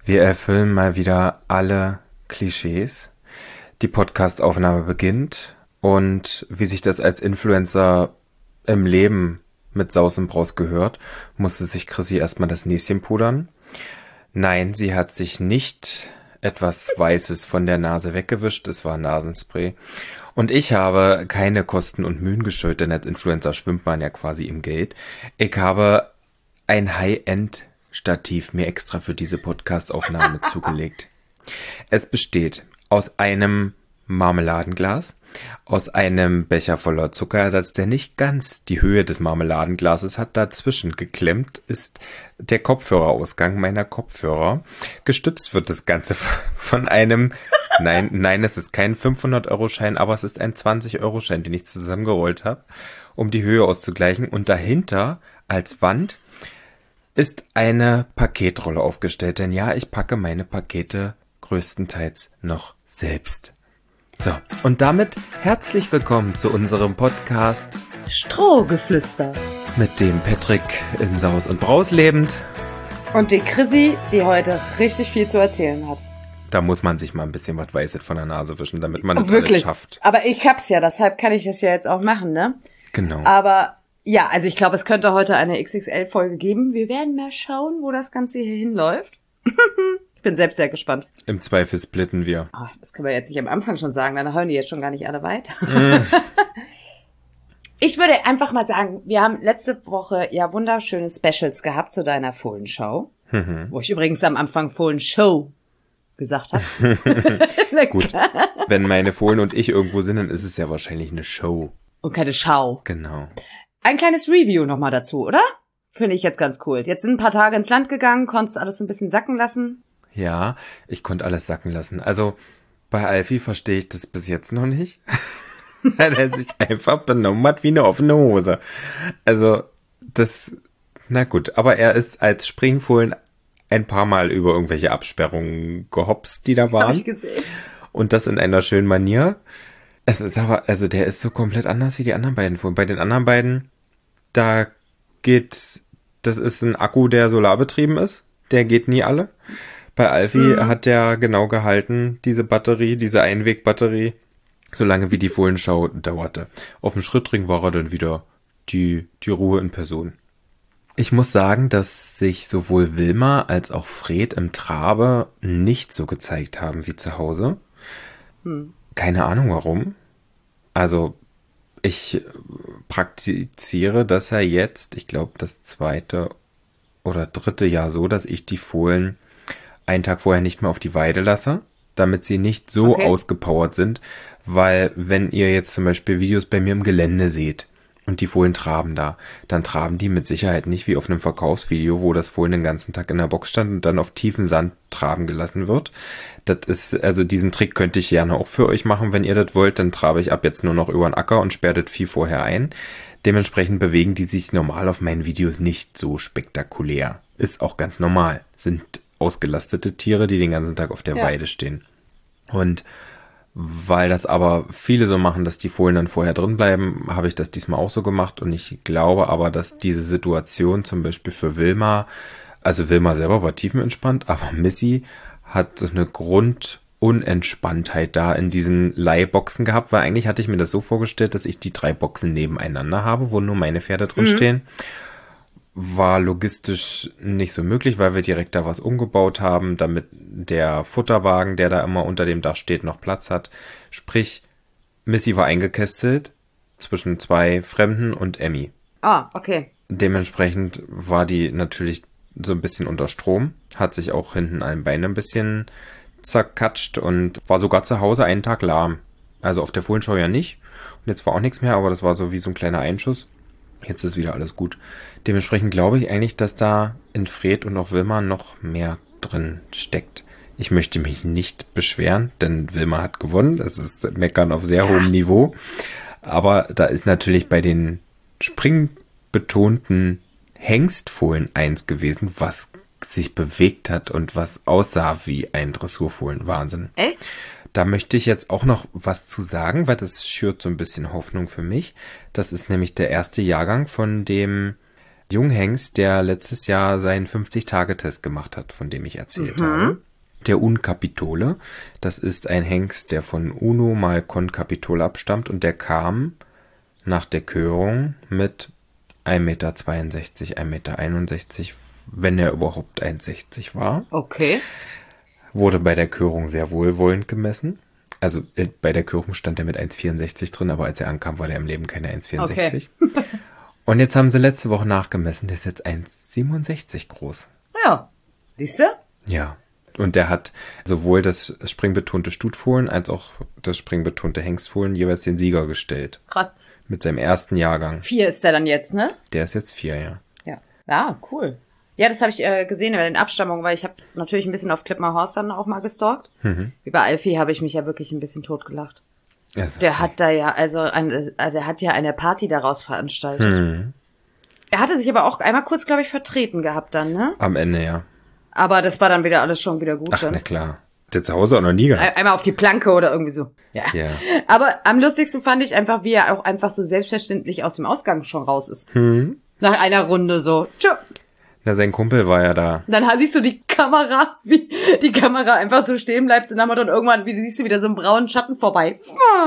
Wir erfüllen mal wieder alle Klischees. Die Podcast-Aufnahme beginnt und wie sich das als Influencer im Leben mit Saus und Braus gehört, musste sich Chrissy erstmal das Näschen pudern. Nein, sie hat sich nicht etwas Weißes von der Nase weggewischt, es war Nasenspray. Und ich habe keine Kosten und Mühen gescheut, denn als Influencer schwimmt man ja quasi im Geld. Ich habe ein High-End-Stativ mir extra für diese Podcast-Aufnahme zugelegt. Es besteht aus einem Marmeladenglas, aus einem Becher voller Zuckerersatz, der nicht ganz die Höhe des Marmeladenglases hat. Dazwischen geklemmt ist der Kopfhörerausgang meiner Kopfhörer. Gestützt wird das Ganze von einem, nein, es ist kein 500-Euro-Schein, aber es ist ein 20-Euro-Schein, den ich zusammengerollt habe, um die Höhe auszugleichen. Und dahinter als Wand ist eine Paketrolle aufgestellt. Denn ja, ich packe meine Pakete größtenteils noch selbst. So, und damit herzlich willkommen zu unserem Podcast Strohgeflüster. Mit dem Patrick in Saus und Braus lebend. Und die Chrissy, die heute richtig viel zu erzählen hat. Da muss man sich mal ein bisschen was Weißes von der Nase wischen, damit man das Wirklich alles schafft. Aber ich hab's ja, deshalb kann ich es ja jetzt auch machen, ne? Genau. Aber ja, also ich glaube, es könnte heute eine XXL-Folge geben. Wir werden mal schauen, wo das Ganze hier hinläuft. Ich bin selbst sehr gespannt. Im Zweifel splitten wir. Oh, das können wir jetzt nicht am Anfang schon sagen, dann hören die jetzt schon gar nicht alle weiter. Ich würde einfach mal sagen, wir haben letzte Woche ja wunderschöne Specials gehabt zu deiner Fohlenschau. Wo ich übrigens am Anfang Fohlenshow gesagt habe. Gut, wenn meine Fohlen und ich irgendwo sind, dann ist es ja wahrscheinlich eine Show. Und keine Schau. Genau. Ein kleines Review nochmal dazu, oder? Finde ich jetzt ganz cool. Jetzt sind ein paar Tage ins Land gegangen, konntest alles ein bisschen sacken lassen. Ja, ich konnte alles sacken lassen. Also bei Alfie verstehe ich das bis jetzt noch nicht. Weil er sich einfach benommen hat wie eine offene Hose. Also das, na gut. Aber er ist als Springfohlen ein paar Mal über irgendwelche Absperrungen gehopst, die da waren. Hab ich gesehen. Und das in einer schönen Manier. Es ist aber, also der ist so komplett anders wie die anderen beiden Fohlen. Bei den anderen beiden, da geht, das ist ein Akku, der solarbetrieben ist. Der geht nie alle. Bei Alfie hat der genau gehalten, diese Batterie, diese Einwegbatterie, solange wie die Fohlenschau dauerte. Auf dem Schrittring war er dann wieder die Ruhe in Person. Ich muss sagen, dass sich sowohl Wilma als auch Fred im Trabe nicht so gezeigt haben wie zu Hause. Keine Ahnung warum. Also ich praktiziere das ja jetzt, ich glaube das 2. oder 3. Jahr so, dass ich die Fohlen einen Tag vorher nicht mehr auf die Weide lasse, damit sie nicht so ausgepowert sind, weil wenn ihr jetzt zum Beispiel Videos bei mir im Gelände seht und die Fohlen traben da, dann traben die mit Sicherheit nicht wie auf einem Verkaufsvideo, wo das Fohlen den ganzen Tag in der Box stand und dann auf tiefen Sand traben gelassen wird. Das ist, also diesen Trick könnte ich gerne auch für euch machen, wenn ihr das wollt, dann trabe ich ab jetzt nur noch über den Acker und sperre das Vieh vorher ein. Dementsprechend bewegen die sich normal auf meinen Videos nicht so spektakulär. Ist auch ganz normal. Sind ausgelastete Tiere, die den ganzen Tag auf der Weide stehen. Und weil das aber viele so machen, dass die Fohlen dann vorher drin bleiben, habe ich das diesmal auch so gemacht. Und ich glaube aber, dass diese Situation zum Beispiel für Wilma, also Wilma selber war tiefenentspannt, aber Missy hat so eine Grundunentspanntheit da in diesen Leihboxen gehabt, weil eigentlich hatte ich mir das so vorgestellt, dass ich die 3 Boxen nebeneinander habe, wo nur meine Pferde drin stehen. War logistisch nicht so möglich, weil wir direkt da was umgebaut haben, damit der Futterwagen, der da immer unter dem Dach steht, noch Platz hat. Sprich, Missy war eingekästelt zwischen 2 Fremden und Emmy. Ah, okay. Dementsprechend war die natürlich so ein bisschen unter Strom, hat sich auch hinten ein Bein ein bisschen zerkatscht und war sogar zu Hause einen Tag lahm. Also auf der Fohlenschau ja nicht. Und jetzt war auch nichts mehr, aber das war so wie so ein kleiner Einschuss. Jetzt ist wieder alles gut. Dementsprechend glaube ich eigentlich, dass da in Fred und auch Wilma noch mehr drin steckt. Ich möchte mich nicht beschweren, denn Wilma hat gewonnen. Das ist Meckern auf sehr hohem Niveau. Aber da ist natürlich bei den springbetonten Hengstfohlen eins gewesen, was sich bewegt hat und was aussah wie ein Dressurfohlen. Wahnsinn. Echt? Da möchte ich jetzt auch noch was zu sagen, weil das schürt so ein bisschen Hoffnung für mich. Das ist nämlich der erste Jahrgang von dem Junghengst, der letztes Jahr seinen 50-Tage-Test gemacht hat, von dem ich erzählt habe. Der Uncapitole. Das ist ein Hengst, der von Uno mal Concapitole abstammt und der kam nach der Körung mit 1,62 Meter, 1,61 Meter, wenn er überhaupt 1,60 war. Okay. Wurde bei der Körung sehr wohlwollend gemessen. Also bei der Körung stand er mit 1,64 drin, aber als er ankam, war der im Leben keine 1,64. Okay. Und jetzt haben sie letzte Woche nachgemessen, der ist jetzt 1,67 groß. Ja, siehst du? Ja. Und der hat sowohl das springbetonte Stutfohlen als auch das springbetonte Hengstfohlen jeweils den Sieger gestellt. Krass. Mit seinem ersten Jahrgang. 4 ist der dann jetzt, ne? Der ist jetzt 4, ja. Ja. Ja, cool. Ja, das habe ich gesehen über den Abstammungen, weil ich habe natürlich ein bisschen auf Klippmerhorst dann auch mal gestalkt. Über Alfie habe ich mich ja wirklich ein bisschen totgelacht. Also, der hat da ja, er hat ja eine Party daraus veranstaltet. Er hatte sich aber auch einmal kurz, glaube ich, vertreten gehabt dann, ne? Am Ende, ja. Aber das war dann wieder alles schon wieder gut. Ach, na klar. Der zu Hause auch noch nie gehabt. Einmal auf die Planke oder irgendwie so. Ja. Aber am lustigsten fand ich einfach, wie er auch einfach so selbstverständlich aus dem Ausgang schon raus ist. Nach einer Runde so. Tschö. Na, sein Kumpel war ja da. Dann siehst du die Kamera, wie die Kamera einfach so stehen bleibt und dann hat dann irgendwann, wie siehst du wieder so einen braunen Schatten vorbei.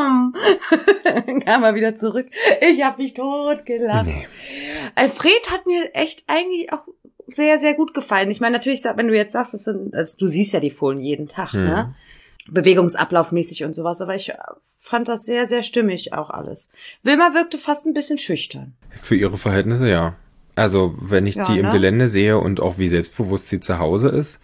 Dann kam er wieder zurück. Ich hab mich totgelacht. Nee. Alfred hat mir echt eigentlich auch sehr, sehr gut gefallen. Ich meine, natürlich, wenn du jetzt sagst, du siehst ja die Fohlen jeden Tag, ne? Bewegungsablaufmäßig und sowas, aber ich fand das sehr, sehr stimmig auch alles. Wilma wirkte fast ein bisschen schüchtern. Für ihre Verhältnisse, ja. Also, wenn ich die im Gelände sehe und auch wie selbstbewusst sie zu Hause ist,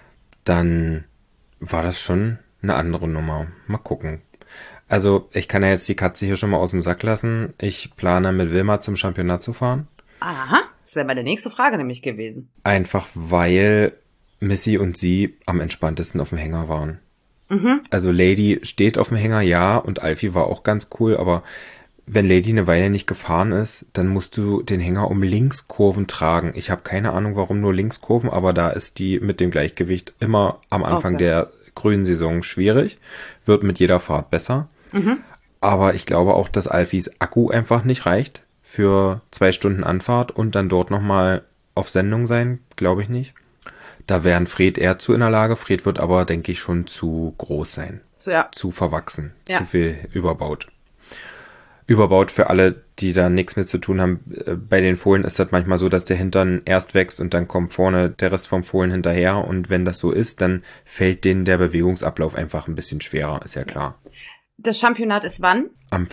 dann war das schon eine andere Nummer. Mal gucken. Also, ich kann ja jetzt die Katze hier schon mal aus dem Sack lassen. Ich plane mit Wilma zum Championat zu fahren. Aha, das wäre meine nächste Frage nämlich gewesen. Einfach weil Missy und sie am entspanntesten auf dem Hänger waren. Also Lady steht auf dem Hänger, ja, und Alfie war auch ganz cool, aber wenn Lady eine Weile nicht gefahren ist, dann musst du den Hänger um Linkskurven tragen. Ich habe keine Ahnung, warum nur Linkskurven, aber da ist die mit dem Gleichgewicht immer am Anfang der grünen Saison schwierig. Wird mit jeder Fahrt besser. Aber ich glaube auch, dass Alfies Akku einfach nicht reicht für 2 Stunden Anfahrt und dann dort nochmal auf Sendung sein. Glaube ich nicht. Da wären Fred eher zu in der Lage. Fred wird aber, denke ich, schon zu groß sein. Zu verwachsen. Zu viel überbaut. Überbaut für alle, die da nichts mit zu tun haben. Bei den Fohlen ist das manchmal so, dass der Hintern erst wächst und dann kommt vorne der Rest vom Fohlen hinterher. Und wenn das so ist, dann fällt denen der Bewegungsablauf einfach ein bisschen schwerer, ist ja klar. Das Championat ist wann? Am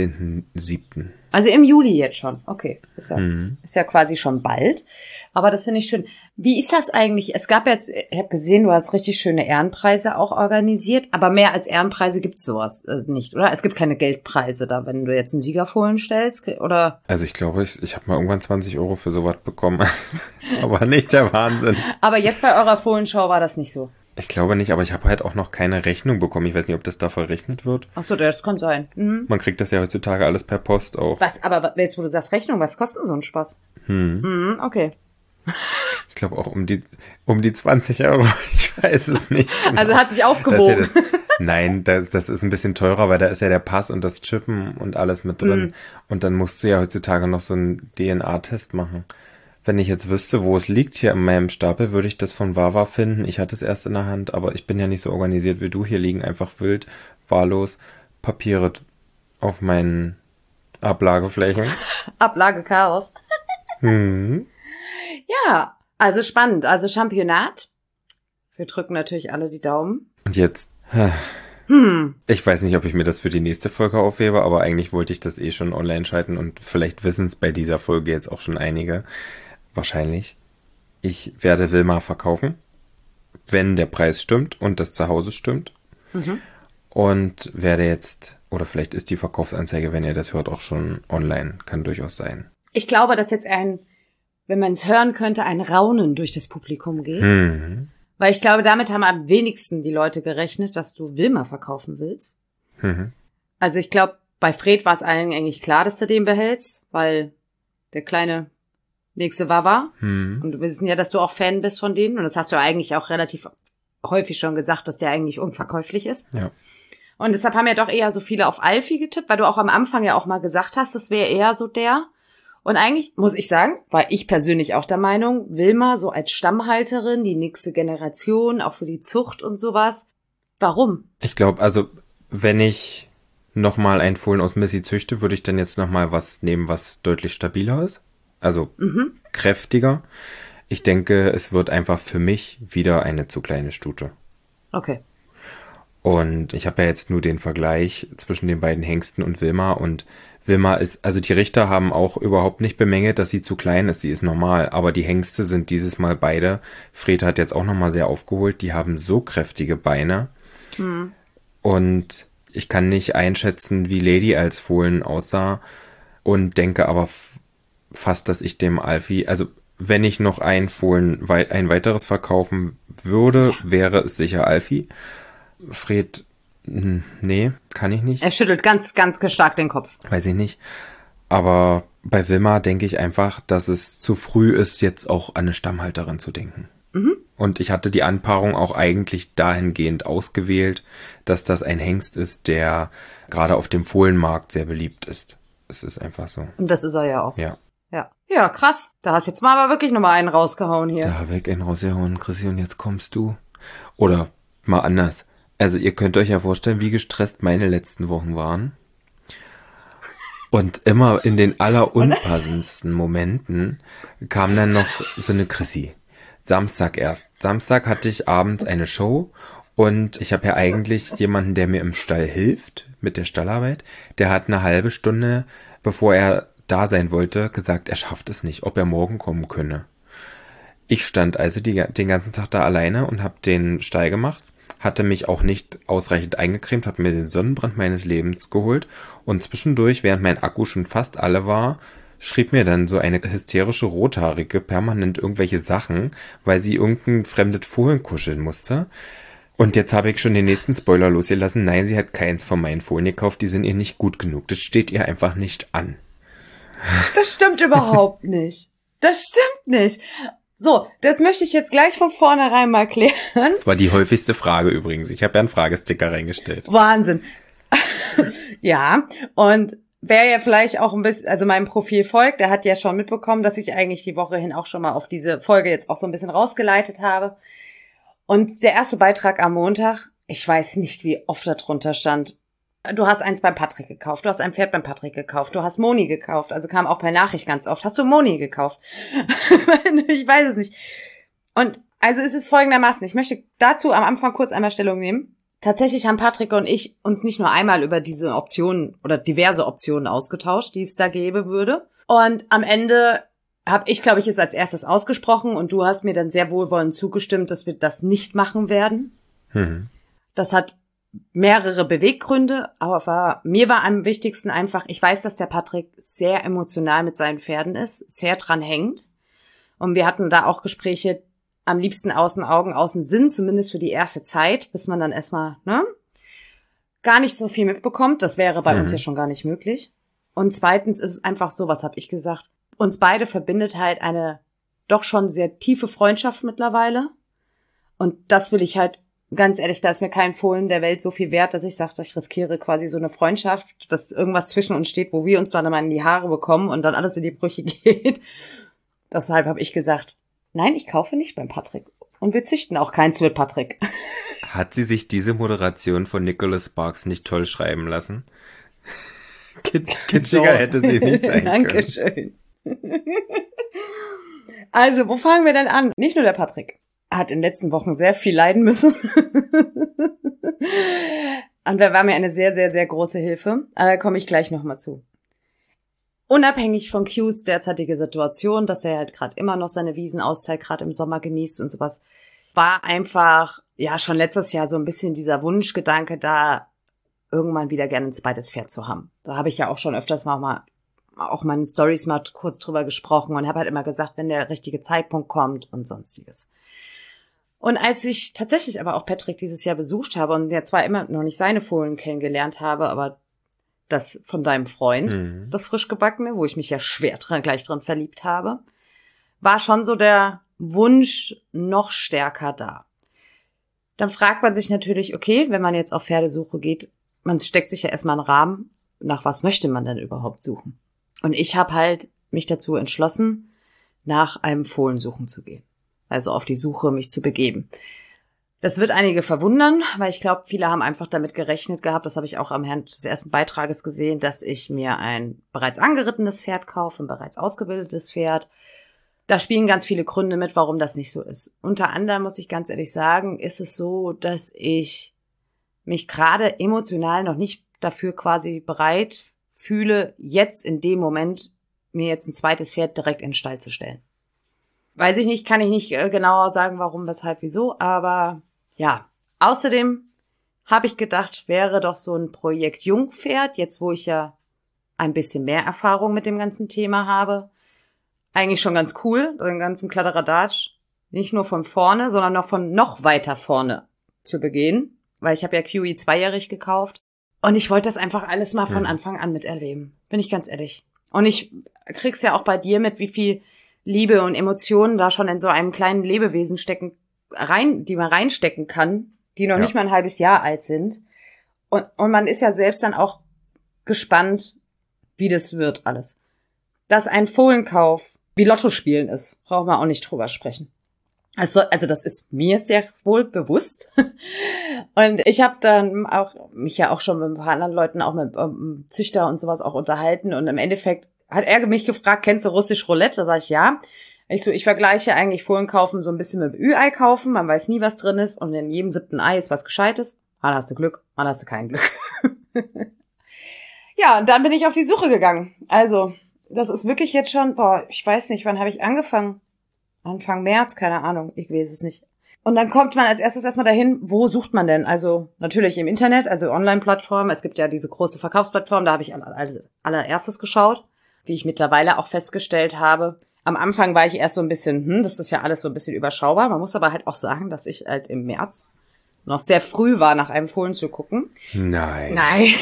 15.07. Also im Juli jetzt schon. Okay. Ist ja quasi schon bald. Aber das finde ich schön. Wie ist das eigentlich? Es gab jetzt, ich habe gesehen, du hast richtig schöne Ehrenpreise auch organisiert, aber mehr als Ehrenpreise gibt's sowas nicht, oder? Es gibt keine Geldpreise da, wenn du jetzt einen Siegerfohlen stellst, oder? Also ich glaube, ich habe mal irgendwann 20 € für sowas bekommen. Das ist aber nicht der Wahnsinn. Aber jetzt bei eurer Fohlenschau war das nicht so. Ich glaube nicht, aber ich habe halt auch noch keine Rechnung bekommen. Ich weiß nicht, ob das da verrechnet wird. Ach so, das kann sein. Man kriegt das ja heutzutage alles per Post auch. Was, aber jetzt, wo du sagst Rechnung, was kostet so ein Spaß? Okay. Ich glaube auch um die 20 €. Ich weiß es nicht. Genau. Also hat sich aufgewogen. Nein, das ist ein bisschen teurer, weil da ist ja der Pass und das Chippen und alles mit drin. Und dann musst du ja heutzutage noch so einen DNA-Test machen. Wenn ich jetzt wüsste, wo es liegt hier in meinem Stapel, würde ich das von Wawa finden. Ich hatte es erst in der Hand, aber ich bin ja nicht so organisiert wie du. Hier liegen einfach wild, wahllos Papiere auf meinen Ablageflächen. Ablagechaos. Ja, also spannend. Also Championat. Wir drücken natürlich alle die Daumen. Und jetzt... Ich weiß nicht, ob ich mir das für die nächste Folge aufhebe, aber eigentlich wollte ich das schon online schalten und vielleicht wissen es bei dieser Folge jetzt auch schon einige. Wahrscheinlich. Ich werde Wilma verkaufen, wenn der Preis stimmt und das Zuhause stimmt. Und werde jetzt, oder vielleicht ist die Verkaufsanzeige, wenn ihr das hört, auch schon online. Kann durchaus sein. Ich glaube, dass jetzt wenn man es hören könnte, ein Raunen durch das Publikum geht. Weil ich glaube, damit haben am wenigsten die Leute gerechnet, dass du Wilma verkaufen willst. Also ich glaube, bei Fred war es allen eigentlich klar, dass du den behältst, weil der kleine nächste Wawa. Und wir wissen ja, dass du auch Fan bist von denen. Und das hast du eigentlich auch relativ häufig schon gesagt, dass der eigentlich unverkäuflich ist. Ja. Und deshalb haben ja doch eher so viele auf Alfie getippt, weil du auch am Anfang ja auch mal gesagt hast, das wäre eher so der. Und eigentlich, muss ich sagen, war ich persönlich auch der Meinung, Wilma so als Stammhalterin, die nächste Generation, auch für die Zucht und sowas. Warum? Ich glaube, also wenn ich nochmal ein Fohlen aus Missy züchte, würde ich dann jetzt nochmal was nehmen, was deutlich stabiler ist. Also kräftiger. Ich denke, es wird einfach für mich wieder eine zu kleine Stute. Okay. Und ich habe ja jetzt nur den Vergleich zwischen den beiden Hengsten und Wilma. Und Wilma ist, also die Richter haben auch überhaupt nicht bemängelt, dass sie zu klein ist. Sie ist normal. Aber die Hengste sind dieses Mal beide. Fred hat jetzt auch nochmal sehr aufgeholt. Die haben so kräftige Beine. Und ich kann nicht einschätzen, wie Lady als Fohlen aussah. Und denke aber fast, dass ich dem Alfie, also wenn ich noch ein Fohlen, ein weiteres verkaufen würde, wäre es sicher Alfie. Fred, nee, kann ich nicht. Er schüttelt ganz, ganz stark den Kopf. Weiß ich nicht. Aber bei Wilma denke ich einfach, dass es zu früh ist, jetzt auch an eine Stammhalterin zu denken. Und ich hatte die Anpaarung auch eigentlich dahingehend ausgewählt, dass das ein Hengst ist, der gerade auf dem Fohlenmarkt sehr beliebt ist. Es ist einfach so. Und das ist er ja auch. Ja. Ja, krass. Da hast jetzt mal aber wirklich nochmal einen rausgehauen hier. Da habe ich einen rausgehauen, Chrissy, und jetzt kommst du. Oder mal anders. Also ihr könnt euch ja vorstellen, wie gestresst meine letzten Wochen waren. Und immer in den allerunpassendsten Momenten kam dann noch so eine Chrissy. Samstag erst. Samstag hatte ich abends eine Show und ich habe ja eigentlich jemanden, der mir im Stall hilft mit der Stallarbeit. Der hat eine halbe Stunde, bevor er da sein wollte, gesagt, er schafft es nicht, ob er morgen kommen könne. Ich stand also den ganzen Tag da alleine und habe den Stall gemacht, hatte mich auch nicht ausreichend eingecremt, habe mir den Sonnenbrand meines Lebens geholt und zwischendurch, während mein Akku schon fast alle war, schrieb mir dann so eine hysterische Rothaarige permanent irgendwelche Sachen, weil sie irgendein fremdes Fohlen kuscheln musste. Und jetzt habe ich schon den nächsten Spoiler losgelassen. Nein, sie hat keins von meinen Fohlen gekauft, die sind ihr nicht gut genug. Das steht ihr einfach nicht an. Das stimmt überhaupt nicht. Das stimmt nicht. So, das möchte ich jetzt gleich von vornherein mal klären. Das war die häufigste Frage übrigens. Ich habe ja einen Fragesticker reingestellt. Wahnsinn. Ja, und wer ja vielleicht auch ein bisschen, also meinem Profil folgt, der hat ja schon mitbekommen, dass ich eigentlich die Woche hin auch schon mal auf diese Folge jetzt auch so ein bisschen rausgeleitet habe. Und der erste Beitrag am Montag, ich weiß nicht, wie oft da drunter stand, du hast eins beim Patrick gekauft, du hast ein Pferd beim Patrick gekauft, du hast Moni gekauft, also kam auch per Nachricht ganz oft, hast du Moni gekauft? Ich weiß es nicht. Und also es ist folgendermaßen, ich möchte dazu am Anfang kurz einmal Stellung nehmen. Tatsächlich haben Patrick und ich uns nicht nur einmal über diese Optionen oder diverse Optionen ausgetauscht, die es da geben würde. Und am Ende habe ich, glaube ich, es als erstes ausgesprochen und du hast mir dann sehr wohlwollend zugestimmt, dass wir das nicht machen werden. Das hat mehrere Beweggründe, aber mir war am wichtigsten einfach, ich weiß, dass der Patrick sehr emotional mit seinen Pferden ist, sehr dran hängt. Und wir hatten da auch Gespräche, am liebsten außen Augen, außen Sinn, zumindest für die erste Zeit, bis man dann erstmal gar nicht so viel mitbekommt. Das wäre bei uns ja schon gar nicht möglich. Und zweitens ist es einfach so, was habe ich gesagt, uns beide verbindet halt eine doch schon sehr tiefe Freundschaft mittlerweile. Und das will ich halt, ganz ehrlich, da ist mir kein Fohlen der Welt so viel wert, dass ich sage, ich riskiere quasi so eine Freundschaft, dass irgendwas zwischen uns steht, wo wir uns dann mal in die Haare bekommen und dann alles in die Brüche geht. Deshalb habe ich gesagt, nein, ich kaufe nicht beim Patrick. Und wir züchten auch keins mit Patrick. Hat sie sich diese Moderation von Nicholas Sparks nicht toll schreiben lassen? Kitschiger hätte sie nicht sein können. Dankeschön. Also, wo fangen wir denn an? Nicht nur der Patrick hat in den letzten Wochen sehr viel leiden müssen. Und er war mir eine sehr, sehr, sehr große Hilfe. Aber da komme ich gleich nochmal zu. Unabhängig von Q's derzeitige Situation, dass er halt gerade immer noch seine Wiesenauszeit gerade im Sommer genießt und sowas, war einfach, ja, schon letztes Jahr so ein bisschen dieser Wunschgedanke da, irgendwann wieder gerne ein zweites Pferd zu haben. Da habe ich ja auch schon öfters mal auch meinen Storys mal kurz drüber gesprochen und habe halt immer gesagt, wenn der richtige Zeitpunkt kommt und sonstiges. Und als ich tatsächlich aber auch Patrick dieses Jahr besucht habe und ja zwar immer noch nicht seine Fohlen kennengelernt habe, aber das von deinem Freund, das frisch gebackene, wo ich mich ja schwer gleich dran verliebt habe, war schon so der Wunsch noch stärker da. Dann fragt man sich natürlich, okay, wenn man jetzt auf Pferdesuche geht, man steckt sich ja erstmal einen Rahmen, nach was möchte man denn überhaupt suchen? Und ich habe halt mich dazu entschlossen, nach einem Fohlen suchen zu gehen. Also auf die Suche mich zu begeben. Das wird einige verwundern, weil ich glaube, viele haben einfach damit gerechnet gehabt, das habe ich auch am Ende des ersten Beitrages gesehen, dass ich mir ein bereits angerittenes Pferd kaufe, ein bereits ausgebildetes Pferd. Da spielen ganz viele Gründe mit, warum das nicht so ist. Unter anderem, muss ich ganz ehrlich sagen, ist es so, dass ich mich gerade emotional noch nicht dafür quasi bereit fühle, jetzt in dem Moment mir jetzt ein zweites Pferd direkt in den Stall zu stellen. Weiß ich nicht, kann ich nicht genauer sagen, warum, weshalb, wieso, aber ja. Außerdem habe ich gedacht, wäre doch so ein Projekt Jungpferd, jetzt wo ich ja ein bisschen mehr Erfahrung mit dem ganzen Thema habe, eigentlich schon ganz cool, den ganzen Kladderadatsch nicht nur von vorne, sondern noch von noch weiter vorne zu begehen, weil ich habe ja QE zweijährig gekauft und ich wollte das einfach alles mal von Anfang an miterleben, bin ich ganz ehrlich. Und ich krieg's ja auch bei dir mit, wie viel Liebe und Emotionen da schon in so einem kleinen Lebewesen stecken, die man reinstecken kann, die noch nicht mal ein halbes Jahr alt sind. Und man ist ja selbst dann auch gespannt, wie das wird alles. Dass ein Fohlenkauf wie Lotto spielen ist, brauchen wir auch nicht drüber sprechen. Also das ist mir sehr wohl bewusst. Und ich habe dann auch mich ja auch schon mit ein paar anderen Leuten, auch mit Züchter und sowas auch unterhalten. Und im Endeffekt hat er mich gefragt, kennst du russisch Roulette? Da sage ich ja. Ich vergleiche eigentlich Fohlen kaufen so ein bisschen mit Ü-Ei kaufen. Man weiß nie, was drin ist. Und in jedem 7. Ei ist was Gescheites. Mal hast du Glück, mal hast du kein Glück. Ja, und dann bin ich auf die Suche gegangen. Also, das ist wirklich jetzt schon, ich weiß nicht, wann habe ich angefangen? Anfang März, keine Ahnung, ich weiß es nicht. Und dann kommt man als erstes erstmal dahin, wo sucht man denn? Also natürlich im Internet, also Online-Plattformen. Es gibt ja diese große Verkaufsplattform, da habe ich als allererstes geschaut, wie ich mittlerweile auch festgestellt habe. Am Anfang war ich erst so ein bisschen, das ist ja alles so ein bisschen überschaubar. Man muss aber halt auch sagen, dass ich halt im März noch sehr früh war, nach einem Fohlen zu gucken. Nein.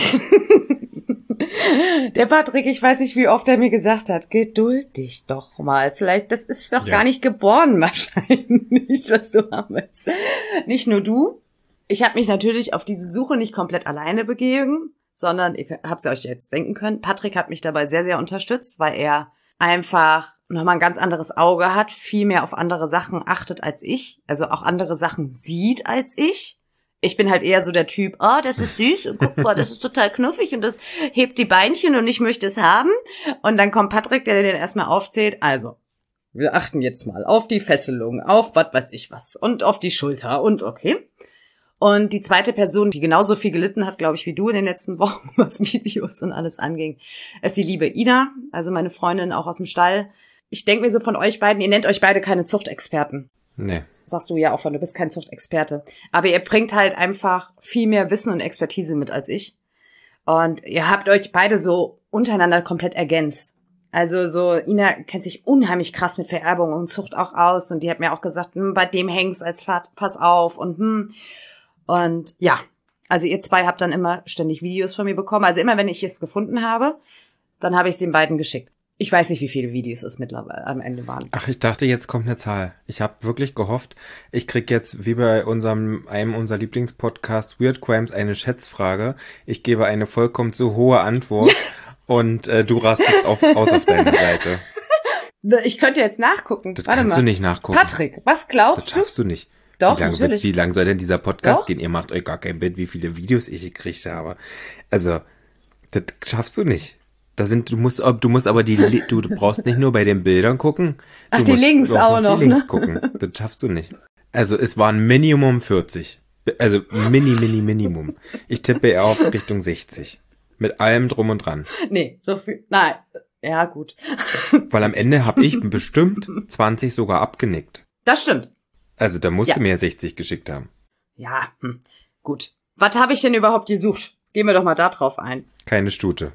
Der Patrick, ich weiß nicht, wie oft er mir gesagt hat, geduld dich doch mal. Vielleicht, das ist doch gar nicht geboren wahrscheinlich, was du haben willst. Nicht nur du. Ich habe mich natürlich auf diese Suche nicht komplett alleine begeben, sondern, ihr habt es euch jetzt denken können, Patrick hat mich dabei sehr, sehr unterstützt, weil er einfach nochmal ein ganz anderes Auge hat, viel mehr auf andere Sachen achtet als ich, also auch andere Sachen sieht als ich. Ich bin halt eher so der Typ, das ist süß und guck mal, das ist total knuffig und das hebt die Beinchen und ich möchte es haben. Und dann kommt Patrick, der den erstmal aufzählt. Also, wir achten jetzt mal auf die Fesselung, auf was weiß ich was und auf die Schulter und okay. Und die zweite Person, die genauso viel gelitten hat, glaube ich, wie du in den letzten Wochen, was Videos und alles anging, ist die liebe Ina, also meine Freundin auch aus dem Stall. Ich denke mir so von euch beiden, ihr nennt euch beide keine Zuchtexperten. Nee. Sagst du ja auch von, du bist kein Zuchtexperte. Aber ihr bringt halt einfach viel mehr Wissen und Expertise mit als ich. Und ihr habt euch beide so untereinander komplett ergänzt. Also so, Ina kennt sich unheimlich krass mit Vererbung und Zucht auch aus. Und die hat mir auch gesagt, bei dem hängst als pass auf und Und ja, also ihr zwei habt dann immer ständig Videos von mir bekommen. Also immer, wenn ich es gefunden habe, dann habe ich es den beiden geschickt. Ich weiß nicht, wie viele Videos es mittlerweile am Ende waren. Ach, ich dachte, jetzt kommt eine Zahl. Ich habe wirklich gehofft, ich krieg jetzt, wie bei einem unserer Lieblingspodcasts, Weird Crimes, eine Schätzfrage. Ich gebe eine vollkommen zu hohe Antwort und du rastest aus auf deine Seite. Ich könnte jetzt nachgucken. Das kannst du nicht nachgucken. Patrick, was glaubst du? Das schaffst du nicht. Doch, wie lang soll denn dieser Podcast gehen? Ihr macht euch gar kein Bild, wie viele Videos ich gekriegt habe. Also, das schaffst du nicht. Du brauchst nicht nur bei den Bildern gucken. Ach, die Links auch noch. Die Links gucken. Das schaffst du nicht. Also, es waren Minimum 40. Also, Minimum. Ich tippe eher auf Richtung 60. Mit allem drum und dran. Nee, so viel, nein. Ja, gut. Weil am Ende habe ich bestimmt 20 sogar abgenickt. Das stimmt. Also, da musst du mir 60 geschickt haben. Ja, gut. Was habe ich denn überhaupt gesucht? Gehen wir doch mal da drauf ein. Keine Stute.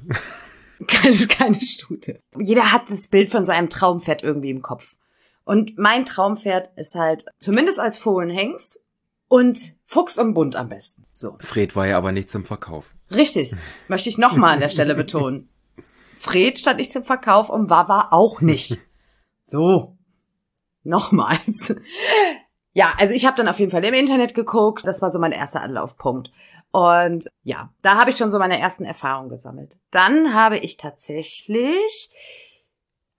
Keine Stute. Jeder hat das Bild von seinem Traumpferd irgendwie im Kopf. Und mein Traumpferd ist halt, zumindest als Fohlenhengst und Fuchs und Bunt am besten. So. Fred war ja aber nicht zum Verkauf. Richtig. Möchte ich nochmal an der Stelle betonen. Fred stand nicht zum Verkauf und Wawa auch nicht. So. Nochmals. Ja, also ich habe dann auf jeden Fall im Internet geguckt. Das war so mein erster Anlaufpunkt. Und ja, da habe ich schon so meine ersten Erfahrungen gesammelt. Dann habe ich tatsächlich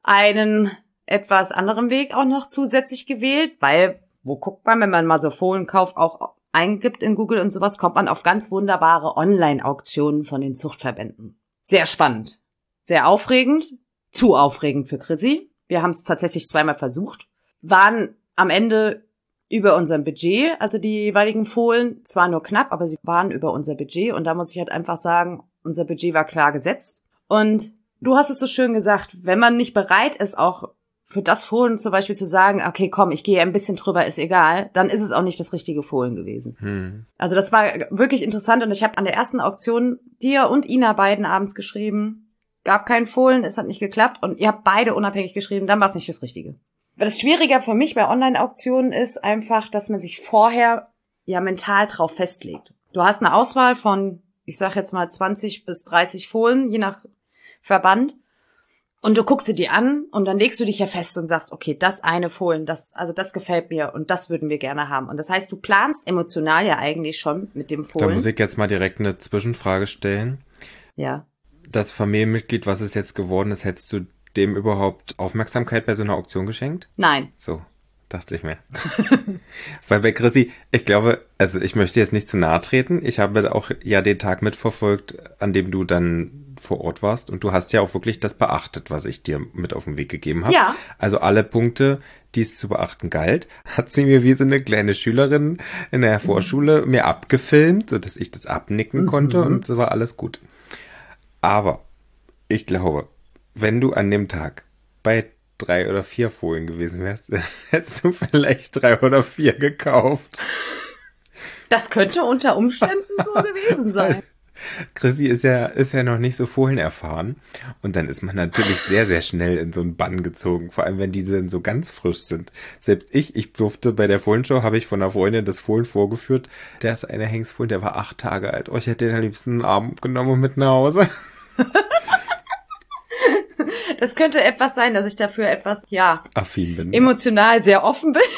einen etwas anderen Weg auch noch zusätzlich gewählt, weil, wo guckt man, wenn man mal so Fohlenkauf auch eingibt in Google und sowas, kommt man auf ganz wunderbare Online-Auktionen von den Zuchtverbänden. Sehr spannend, sehr aufregend, zu aufregend für Chrissy. Wir haben es tatsächlich zweimal versucht, waren am Ende über unserem Budget, also die jeweiligen Fohlen, zwar nur knapp, aber sie waren über unser Budget und da muss ich halt einfach sagen, unser Budget war klar gesetzt. Und du hast es so schön gesagt, wenn man nicht bereit ist, auch für das Fohlen zum Beispiel zu sagen, okay, komm, ich gehe ein bisschen drüber, ist egal, dann ist es auch nicht das richtige Fohlen gewesen. Also das war wirklich interessant und ich habe an der ersten Auktion dir und Ina beiden abends geschrieben, gab kein Fohlen, es hat nicht geklappt und ihr habt beide unabhängig geschrieben, dann war es nicht das Richtige. Das Schwierige für mich bei Online-Auktionen ist einfach, dass man sich vorher ja mental drauf festlegt. Du hast eine Auswahl von, ich sag jetzt mal 20 bis 30 Fohlen, je nach Verband. Und du guckst sie dir an und dann legst du dich ja fest und sagst, okay, das eine Fohlen, das gefällt mir und das würden wir gerne haben. Und das heißt, du planst emotional ja eigentlich schon mit dem Fohlen. Da muss ich jetzt mal direkt eine Zwischenfrage stellen. Ja. Das Familienmitglied, was es jetzt geworden ist, hättest du dem überhaupt Aufmerksamkeit bei so einer Auktion geschenkt? Nein. So, dachte ich mir. Weil bei Chrissy, ich glaube, also ich möchte jetzt nicht zu nahe treten. Ich habe auch ja den Tag mitverfolgt, an dem du dann vor Ort warst. Und du hast ja auch wirklich das beachtet, was ich dir mit auf den Weg gegeben habe. Ja. Also alle Punkte, die es zu beachten galt, hat sie mir wie so eine kleine Schülerin in der Vorschule mir abgefilmt, sodass ich das abnicken konnte und so war alles gut. Aber ich glaube, wenn du an dem Tag bei 3 oder 4 Fohlen gewesen wärst, hättest du vielleicht 3 oder 4 gekauft. Das könnte unter Umständen so gewesen sein. Chrissy ist ja noch nicht so fohlenerfahren. Und dann ist man natürlich sehr, sehr schnell in so einen Bann gezogen. Vor allem, wenn diese so ganz frisch sind. Selbst ich durfte bei der Fohlenshow, habe ich von einer Freundin das Fohlen vorgeführt. Der ist eine Hengstfohlen, der war 8 Tage alt. Oh, ich hätte den am liebsten einen Arm genommen und mit nach Hause. Das könnte etwas sein, dass ich dafür etwas, affin bin. Emotional sehr offen bin.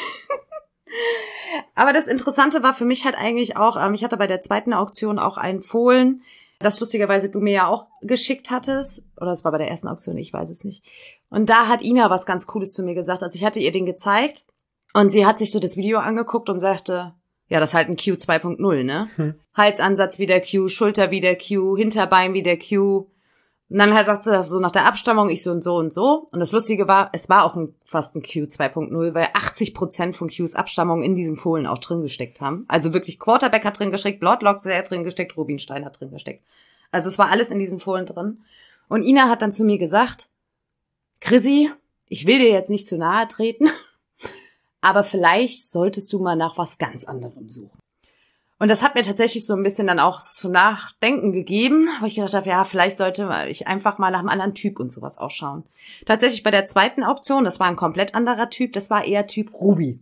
Aber das Interessante war für mich halt eigentlich auch, ich hatte bei der zweiten Auktion auch einen Fohlen, das lustigerweise du mir ja auch geschickt hattest. Oder es war bei der ersten Auktion, ich weiß es nicht. Und da hat Ina was ganz Cooles zu mir gesagt. Also ich hatte ihr den gezeigt und sie hat sich so das Video angeguckt und sagte, ja, das ist halt ein Q 2.0, ne? Halsansatz wie der Q, Schulter wie der Q, Hinterbein wie der Q. Und dann halt sagt sie so nach der Abstammung, ich so und so und so. Und das Lustige war, es war auch fast ein Q 2.0, weil 80% von Qs Abstammung in diesem Fohlen auch drin gesteckt haben. Also wirklich Quarterback hat drin gesteckt, Lord Loxley hat drin gesteckt, Rubinstein hat drin gesteckt. Also es war alles in diesem Fohlen drin. Und Ina hat dann zu mir gesagt, Chrissy, ich will dir jetzt nicht zu nahe treten, aber vielleicht solltest du mal nach was ganz anderem suchen. Und das hat mir tatsächlich so ein bisschen dann auch zu nachdenken gegeben, wo ich gedacht habe, ja, vielleicht sollte ich einfach mal nach einem anderen Typ und sowas ausschauen. Tatsächlich bei der zweiten Auktion, das war ein komplett anderer Typ, das war eher Typ Ruby.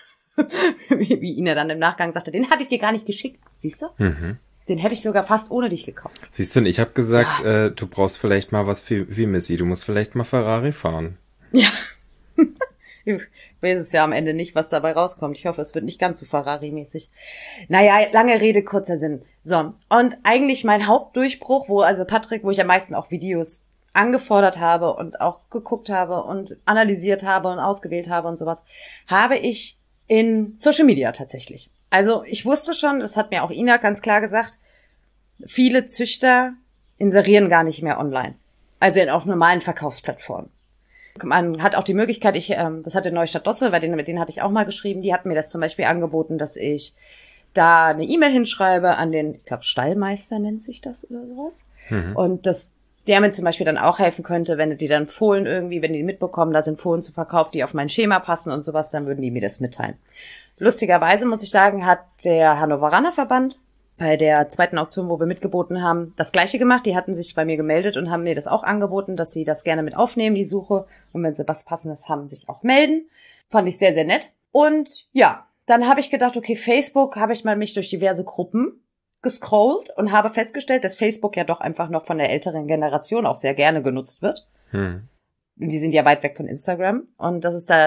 Wie Ina dann im Nachgang sagte, den hatte ich dir gar nicht geschickt, siehst du? Den hätte ich sogar fast ohne dich gekauft. Siehst du, und ich habe gesagt, du brauchst vielleicht mal was wie Missy, du musst vielleicht mal Ferrari fahren. Ja. Ich weiß es ja am Ende nicht, was dabei rauskommt. Ich hoffe, es wird nicht ganz so Ferrari-mäßig. Naja, lange Rede, kurzer Sinn. So, und eigentlich mein Hauptdurchbruch, wo ich am meisten auch Videos angefordert habe und auch geguckt habe und analysiert habe und ausgewählt habe und sowas, habe ich in Social Media tatsächlich. Also ich wusste schon, das hat mir auch Ina ganz klar gesagt, viele Züchter inserieren gar nicht mehr online. Also auf normalen Verkaufsplattformen. Man hat auch die Möglichkeit, das hatte Neustadt Dosse, mit denen hatte ich auch mal geschrieben, die hat mir das zum Beispiel angeboten, dass ich da eine E-Mail hinschreibe an den, ich glaube Stallmeister nennt sich das oder sowas. Und der mir zum Beispiel dann auch helfen könnte, wenn die dann Fohlen irgendwie, wenn die mitbekommen, da sind Fohlen zu Verkauf, die auf mein Schema passen und sowas, dann würden die mir das mitteilen. Lustigerweise muss ich sagen, hat der Hannoveraner Verband bei der zweiten Auktion, wo wir mitgeboten haben, das Gleiche gemacht. Die hatten sich bei mir gemeldet und haben mir das auch angeboten, dass sie das gerne mit aufnehmen, die Suche. Und wenn sie was Passendes haben, sich auch melden. Fand ich sehr, sehr nett. Und ja, dann habe ich gedacht, okay, Facebook, habe ich mal mich durch diverse Gruppen gescrollt und habe festgestellt, dass Facebook ja doch einfach noch von der älteren Generation auch sehr gerne genutzt wird. Und die sind ja weit weg von Instagram. Und dass es da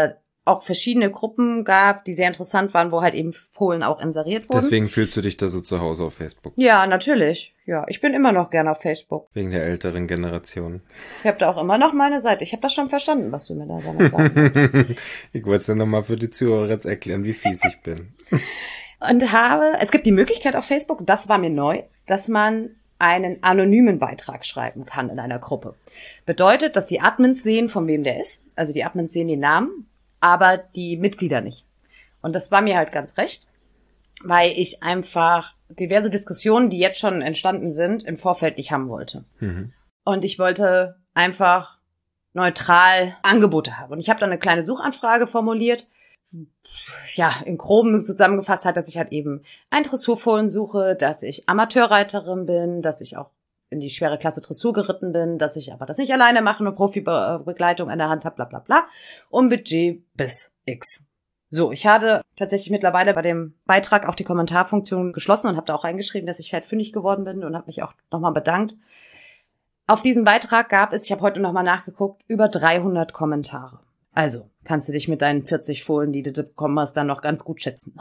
auch verschiedene Gruppen gab, die sehr interessant waren, wo halt eben Fohlen auch inseriert wurden. Deswegen fühlst du dich da so zu Hause auf Facebook? Ja, natürlich. Ja, ich bin immer noch gerne auf Facebook. Wegen der älteren Generation. Ich habe da auch immer noch meine Seite. Ich habe das schon verstanden, was du mir da damals sagen wolltest. Ich wollte es dir nochmal für die Zuhörer jetzt erklären, wie fies ich bin. Und es gibt die Möglichkeit auf Facebook, das war mir neu, dass man einen anonymen Beitrag schreiben kann in einer Gruppe. Bedeutet, dass die Admins sehen, von wem der ist. Also die Admins sehen den Namen, aber die Mitglieder nicht. Und das war mir halt ganz recht, weil ich einfach diverse Diskussionen, die jetzt schon entstanden sind, im Vorfeld nicht haben wollte. Mhm. Und ich wollte einfach neutral Angebote haben. Und ich habe dann eine kleine Suchanfrage formuliert. Ja, in Groben zusammengefasst hat, dass ich halt eben ein Dressurfohlen suche, dass ich Amateurreiterin bin, dass ich auch in die schwere Klasse Dressur geritten bin, dass ich aber das nicht alleine mache, eine Profibegleitung an der Hand habe, bla bla bla. Und Budget bis X. So, ich hatte tatsächlich mittlerweile bei dem Beitrag auch die Kommentarfunktion geschlossen und habe da auch reingeschrieben, dass ich halt fündig geworden bin und habe mich auch nochmal bedankt. Auf diesen Beitrag gab es, ich habe heute nochmal nachgeguckt, über 300 Kommentare. Also, kannst du dich mit deinen 40 Fohlen, die du bekommen hast, dann noch ganz gut schätzen.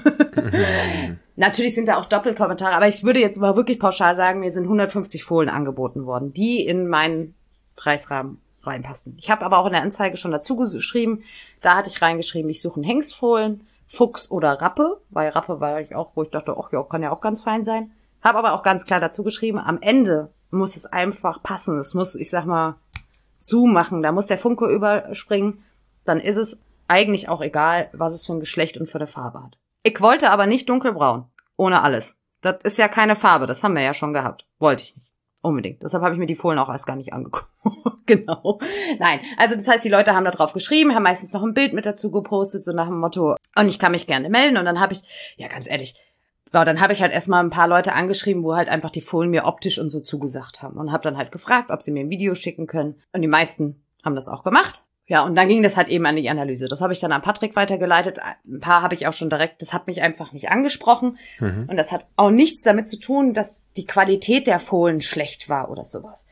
Natürlich sind da auch Doppelkommentare, aber ich würde jetzt mal wirklich pauschal sagen, mir sind 150 Fohlen angeboten worden, die in meinen Preisrahmen reinpassen. Ich habe aber auch in der Anzeige schon dazu geschrieben, da hatte ich reingeschrieben, ich suche einen Hengstfohlen, Fuchs oder Rappe, weil Rappe war ich auch, wo ich dachte, ach ja, kann ja auch ganz fein sein. Habe aber auch ganz klar dazu geschrieben, am Ende muss es einfach passen. Es muss, ich sag mal, zumachen, da muss der Funke überspringen, dann ist es eigentlich auch egal, was es für ein Geschlecht und für eine Farbe hat. Ich wollte aber nicht dunkelbraun, ohne alles. Das ist ja keine Farbe, das haben wir ja schon gehabt. Wollte ich nicht, unbedingt. Deshalb habe ich mir die Fohlen auch erst gar nicht angeguckt. Genau. Nein, also das heißt, die Leute haben da drauf geschrieben, haben meistens noch ein Bild mit dazu gepostet, so nach dem Motto, und ich kann mich gerne melden. Und dann habe ich, ja ganz ehrlich, dann habe ich halt erstmal ein paar Leute angeschrieben, wo halt einfach die Fohlen mir optisch und so zugesagt haben. Und habe dann halt gefragt, ob sie mir ein Video schicken können. Und die meisten haben das auch gemacht. Ja, und dann ging das halt eben an die Analyse. Das habe ich dann an Patrick weitergeleitet. Ein paar habe ich auch schon direkt, das hat mich einfach nicht angesprochen. Mhm. Und das hat auch nichts damit zu tun, dass die Qualität der Fohlen schlecht war oder sowas.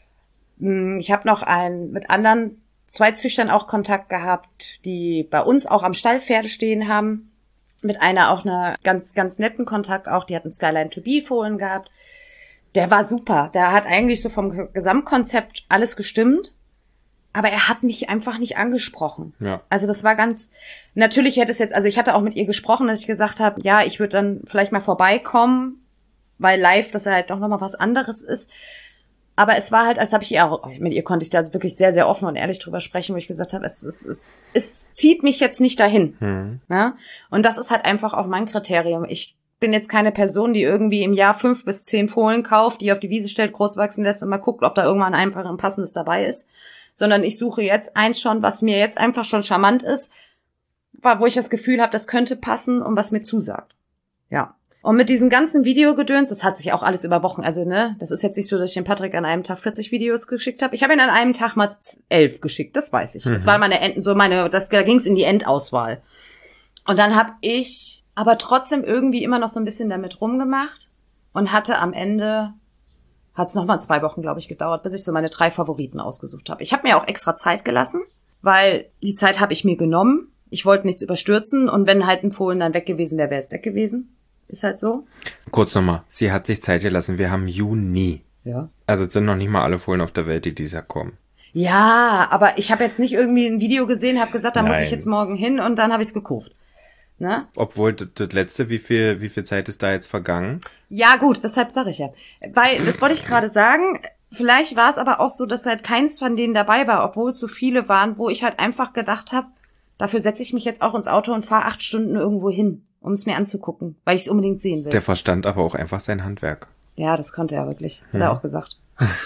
Ich habe noch mit anderen 2 Züchtern auch Kontakt gehabt, die bei uns auch am Stall Pferde stehen haben. Mit einer auch einer ganz, ganz netten Kontakt auch. Die hat einen Skyline to Be Fohlen gehabt. Der war super. Der hat eigentlich so vom Gesamtkonzept alles gestimmt. Aber er hat mich einfach nicht angesprochen. Ja. Also das war natürlich hätte es jetzt, also ich hatte auch mit ihr gesprochen, dass ich gesagt habe, ja, ich würde dann vielleicht mal vorbeikommen, weil live das halt doch nochmal was anderes ist. Aber es war halt, als habe ich ihr auch, mit ihr konnte ich da wirklich sehr, sehr offen und ehrlich drüber sprechen, wo ich gesagt habe, es zieht mich jetzt nicht dahin. Mhm. Ja? Und das ist halt einfach auch mein Kriterium. Ich bin jetzt keine Person, die irgendwie im Jahr 5 bis 10 Fohlen kauft, die auf die Wiese stellt, groß wachsen lässt und mal guckt, ob da irgendwann einfach ein passendes dabei ist. Sondern ich suche jetzt eins schon, was mir jetzt einfach schon charmant ist, wo ich das Gefühl habe, das könnte passen und was mir zusagt. Ja. Und mit diesen ganzen Videogedöns, das hat sich auch alles über Wochen, also das ist jetzt nicht so, dass ich dem Patrick an einem Tag 40 Videos geschickt habe. Ich habe ihn an einem Tag mal 11 geschickt, das weiß ich. Mhm. Das war da ging's in die Endauswahl. Und dann habe ich aber trotzdem irgendwie immer noch so ein bisschen damit rumgemacht und hatte am Ende, hat es nochmal 2 Wochen, glaube ich, gedauert, bis ich so meine 3 Favoriten ausgesucht habe. Ich habe mir auch extra Zeit gelassen, weil die Zeit habe ich mir genommen. Ich wollte nichts überstürzen und wenn halt ein Fohlen dann weg gewesen wäre, wäre es weg gewesen. Ist halt so. Kurz nochmal, sie hat sich Zeit gelassen. Wir haben Juni. Ja. Also es sind noch nicht mal alle Fohlen auf der Welt, die dieses Jahr kommen. Ja, aber ich habe jetzt nicht irgendwie ein Video gesehen, habe gesagt, da muss ich jetzt morgen hin und dann habe ich es gekauft. Ne? Obwohl das letzte, wie viel Zeit ist da jetzt vergangen? Ja gut, deshalb sage ich ja. Weil, das wollte ich gerade sagen, vielleicht war es aber auch so, dass halt keins von denen dabei war, obwohl es so viele waren, wo ich halt einfach gedacht habe, dafür setze ich mich jetzt auch ins Auto und fahre 8 Stunden irgendwo hin, um es mir anzugucken, weil ich es unbedingt sehen will. Der verstand aber auch einfach sein Handwerk. Ja, das konnte er wirklich, hat er auch gesagt.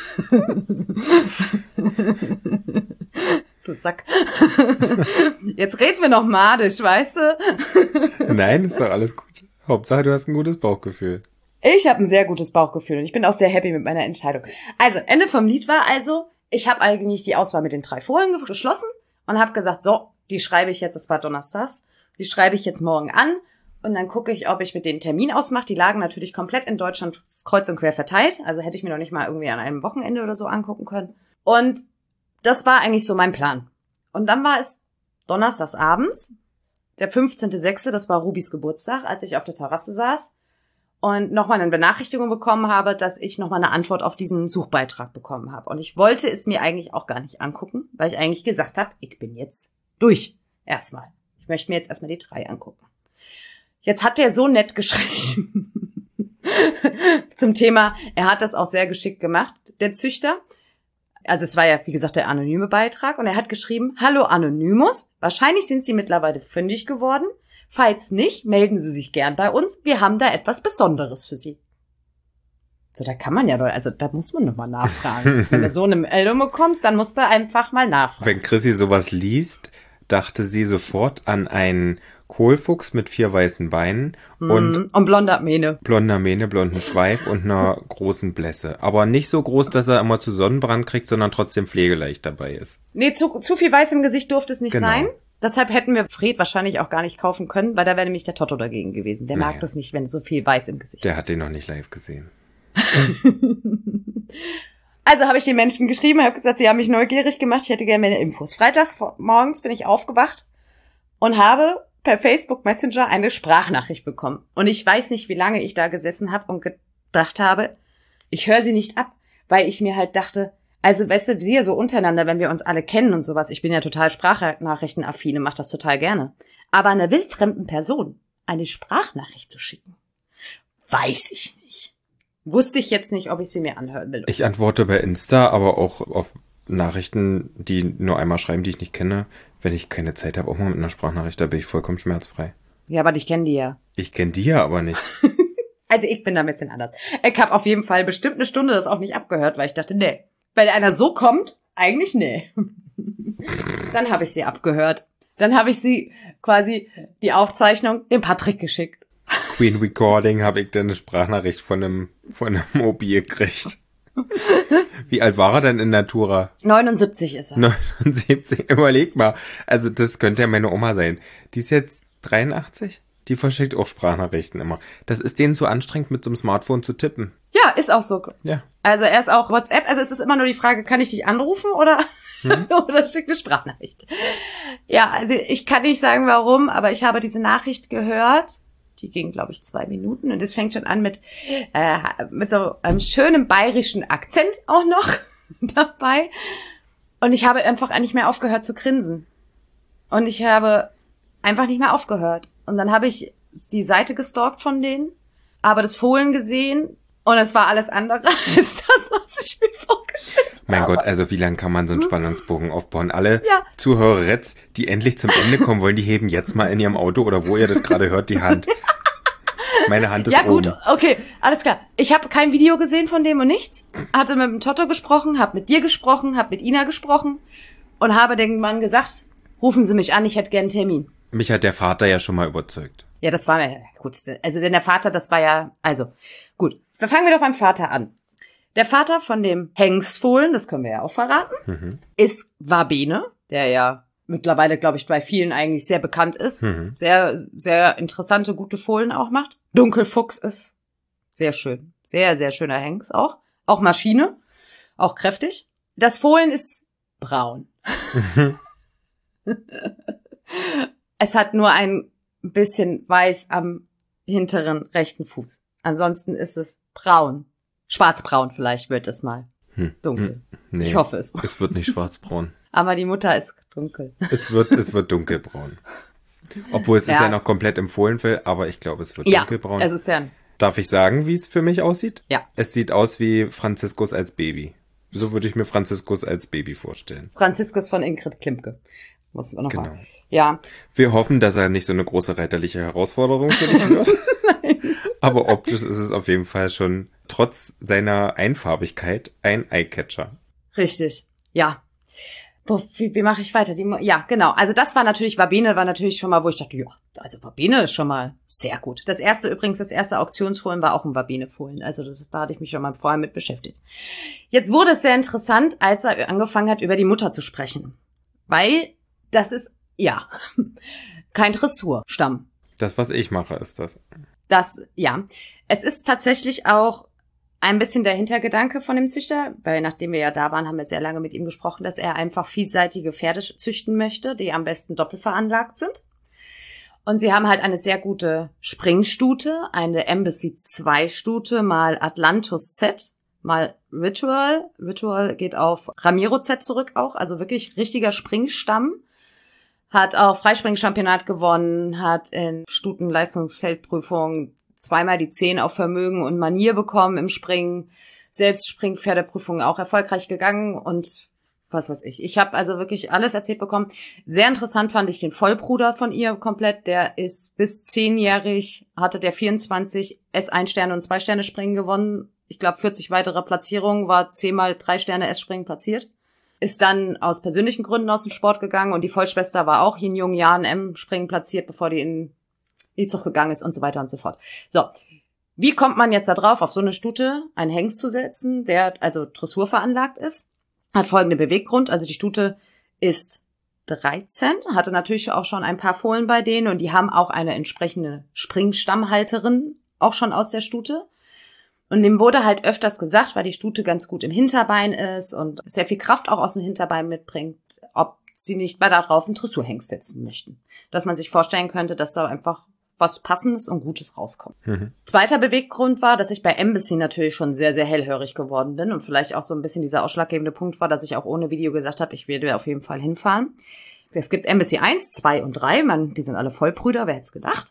Du Sack. Jetzt red's mir noch madisch, weißt du? Nein, ist doch alles gut. Hauptsache, du hast ein gutes Bauchgefühl. Ich habe ein sehr gutes Bauchgefühl und ich bin auch sehr happy mit meiner Entscheidung. Also, Ende vom Lied war also, ich habe eigentlich die Auswahl mit den 3 Fohlen geschlossen und habe gesagt, so, die schreibe ich jetzt, das war donnerstags, die schreibe ich jetzt morgen an und dann gucke ich, ob ich mit denen einen Termin ausmache. Die lagen natürlich komplett in Deutschland kreuz und quer verteilt, also hätte ich mir noch nicht mal irgendwie an einem Wochenende oder so angucken können. Und das war eigentlich so mein Plan. Und dann war es donnerstags abends, der 15.06., das war Rubis Geburtstag, als ich auf der Terrasse saß und nochmal eine Benachrichtigung bekommen habe, dass ich nochmal eine Antwort auf diesen Suchbeitrag bekommen habe. Und ich wollte es mir eigentlich auch gar nicht angucken, weil ich eigentlich gesagt habe, ich bin jetzt durch. Erstmal. Ich möchte mir jetzt erstmal die 3 angucken. Jetzt hat der so nett geschrieben. Zum Thema, er hat das auch sehr geschickt gemacht, der Züchter. Also es war ja, wie gesagt, der anonyme Beitrag. Und er hat geschrieben, hallo Anonymous, wahrscheinlich sind Sie mittlerweile fündig geworden. Falls nicht, melden Sie sich gern bei uns. Wir haben da etwas Besonderes für Sie. So, da kann man ja doch, also da muss man nochmal nachfragen. Wenn du so eine Meldung bekommst, dann musst du einfach mal nachfragen. Wenn Chrissy sowas liest, dachte sie sofort an einen Kohlfuchs mit 4 weißen Beinen und blonder Mähne. Blonder Mähne, blonden Schweif und einer großen Blässe. Aber nicht so groß, dass er immer zu Sonnenbrand kriegt, sondern trotzdem pflegeleicht dabei ist. Nee, zu viel Weiß im Gesicht durfte es nicht Genau. sein. Deshalb hätten wir Fred wahrscheinlich auch gar nicht kaufen können, weil da wäre nämlich der Toto dagegen gewesen. Der mag das nicht, wenn so viel Weiß im Gesicht ist. Der hat den noch nicht live gesehen. Also habe ich den Menschen geschrieben, habe gesagt, sie haben mich neugierig gemacht, ich hätte gerne meine Infos. Freitags morgens bin ich aufgewacht und habe per Facebook Messenger eine Sprachnachricht bekommen. Und ich weiß nicht, wie lange ich da gesessen habe und gedacht habe, ich höre sie nicht ab, weil ich mir halt dachte, also weißt du, wir so untereinander, wenn wir uns alle kennen und sowas, ich bin ja total Sprachnachrichtenaffine, mache das total gerne. Aber einer wildfremden Person eine Sprachnachricht zu schicken, weiß ich nicht. Wusste ich jetzt nicht, ob ich sie mir anhören will. Ich antworte bei Insta, aber auch auf Nachrichten, die nur einmal schreiben, die ich nicht kenne. Wenn ich keine Zeit habe, auch mal mit einer Sprachnachricht, da bin ich vollkommen schmerzfrei. Ja, aber ich kenne die ja. Ich kenne die ja aber nicht. Also ich bin da ein bisschen anders. Ich habe auf jeden Fall bestimmt eine Stunde das auch nicht abgehört, weil ich dachte, nee. Weil einer so kommt, eigentlich nee. Dann habe ich sie abgehört. Dann habe ich sie quasi die Aufzeichnung dem Patrick geschickt. Screen Recording habe ich dann eine Sprachnachricht von einem Mobil gekriegt. Wie alt war er denn in Natura? 79 ist er. 79, überleg mal. Also das könnte ja meine Oma sein. Die ist jetzt 83? Die verschickt auch Sprachnachrichten immer. Das ist denen zu anstrengend, mit so einem Smartphone zu tippen. Ja, ist auch so. Ja. Also er ist auch WhatsApp. Also es ist immer nur die Frage, kann ich dich anrufen oder, oder schick eine Sprachnachricht? Ja, also ich kann nicht sagen, warum, aber ich habe diese Nachricht gehört. Die ging, glaube ich, 2 Minuten. Und es fängt schon an mit so einem schönen bayerischen Akzent auch noch dabei. Und ich habe einfach nicht mehr aufgehört zu grinsen. Und ich habe einfach nicht mehr aufgehört. Und dann habe ich die Seite gestalkt von denen, habe das Fohlen gesehen und es war alles andere als das, was ich mir vorgestellt habe. Mein Gott, also wie lange kann man so einen Spannungsbogen aufbauen? Alle Ja. Zuhörer, die endlich zum Ende kommen wollen, die heben jetzt mal in ihrem Auto oder wo ihr das gerade hört, die Hand. Meine Hand ist Ja gut, oben. okay, alles klar. Ich habe kein Video gesehen von dem und nichts. Hatte mit dem Toto gesprochen, habe mit dir gesprochen, habe mit Ina gesprochen und habe dem Mann gesagt, rufen Sie mich an, ich hätte gern einen Termin. Mich hat der Vater ja schon mal überzeugt. Ja, das war ja gut. Also denn der Vater, das war ja, also gut. Dann fangen wir doch beim Vater an. Der Vater von dem Hengstfohlen, das können wir ja auch verraten, ist Wabene, der ja mittlerweile, glaube ich, bei vielen eigentlich sehr bekannt ist. Sehr, sehr interessante, gute Fohlen auch macht. Dunkelfuchs ist sehr schön. Sehr, sehr schöner Hengst auch. Auch Maschine. Auch kräftig. Das Fohlen ist braun. Es hat nur ein bisschen weiß am hinteren rechten Fuß. Ansonsten ist es braun. Schwarzbraun vielleicht wird es mal. Dunkel. Nee, Ich hoffe es. Es wird nicht schwarzbraun. Aber die Mutter ist dunkel. Es wird dunkelbraun. Obwohl es ist ja noch komplett im Fohlenfell, aber ich glaube, es wird dunkelbraun. Es ist ja. Darf ich sagen, wie es für mich aussieht? Ja. Es sieht aus wie Franziskus als Baby. So würde ich mir Franziskus als Baby vorstellen. Franziskus von Ingrid Klimke. Muss man noch Genau. mal. Ja. Wir hoffen, dass er nicht so eine große reiterliche Herausforderung für dich wird. Aber optisch ist es auf jeden Fall schon trotz seiner Einfarbigkeit ein Eyecatcher. Richtig. Ja. Wie mache ich weiter? Ja, genau. Also das war natürlich, Wabene war natürlich schon mal, wo ich dachte, ja, also Wabene ist schon mal sehr gut. Das erste Auktionsfohlen war auch ein Wabene-Fohlen. Also da hatte ich mich schon mal vorher mit beschäftigt. Jetzt wurde es sehr interessant, als er angefangen hat, über die Mutter zu sprechen. Weil das ist, ja, kein Dressurstamm. Das, was ich mache, ist das. Das, ja. Es ist tatsächlich auch ein bisschen der Hintergedanke von dem Züchter, weil nachdem wir ja da waren, haben wir sehr lange mit ihm gesprochen, dass er einfach vielseitige Pferde züchten möchte, die am besten doppelveranlagt sind. Und sie haben halt eine sehr gute Springstute, eine Embassy 2 Stute, mal Atlantus Z, mal Ritual. Ritual geht auf Ramiro Z zurück auch, also wirklich richtiger Springstamm. Hat auch Freispringchampionat gewonnen, hat in Stutenleistungsfeldprüfung zweimal die 10 auf Vermögen und Manier bekommen im Springen. Selbst Springpferdeprüfung auch erfolgreich gegangen und was weiß ich. Ich habe also wirklich alles erzählt bekommen. Sehr interessant fand ich den Vollbruder von ihr komplett. Der ist bis 10-jährig, hatte der 24 S1-Sterne und 2-Sterne Springen gewonnen. Ich glaube 40 weitere Platzierungen, war 10-mal 3-Sterne S-Springen platziert. Ist dann aus persönlichen Gründen aus dem Sport gegangen und die Vollschwester war auch in jungen Jahren M-Springen platziert, bevor die in Zug gegangen ist und so weiter und so fort. So, wie kommt man jetzt da drauf, auf so eine Stute einen Hengst zu setzen, der also Dressur veranlagt ist? Hat folgenden Beweggrund, also die Stute ist 13, hatte natürlich auch schon ein paar Fohlen bei denen und die haben auch eine entsprechende Springstammhalterin auch schon aus der Stute. Und dem wurde halt öfters gesagt, weil die Stute ganz gut im Hinterbein ist und sehr viel Kraft auch aus dem Hinterbein mitbringt, ob sie nicht mal da drauf einen Dressurhengst setzen möchten. Dass man sich vorstellen könnte, dass da einfach was Passendes und Gutes rauskommt. Zweiter Beweggrund war, dass ich bei Embassy natürlich schon sehr, sehr hellhörig geworden bin und vielleicht auch so ein bisschen dieser ausschlaggebende Punkt war, dass ich auch ohne Video gesagt habe, ich werde auf jeden Fall hinfahren. Es gibt Embassy 1, 2 und 3, die sind alle Vollbrüder, wer hätte es gedacht.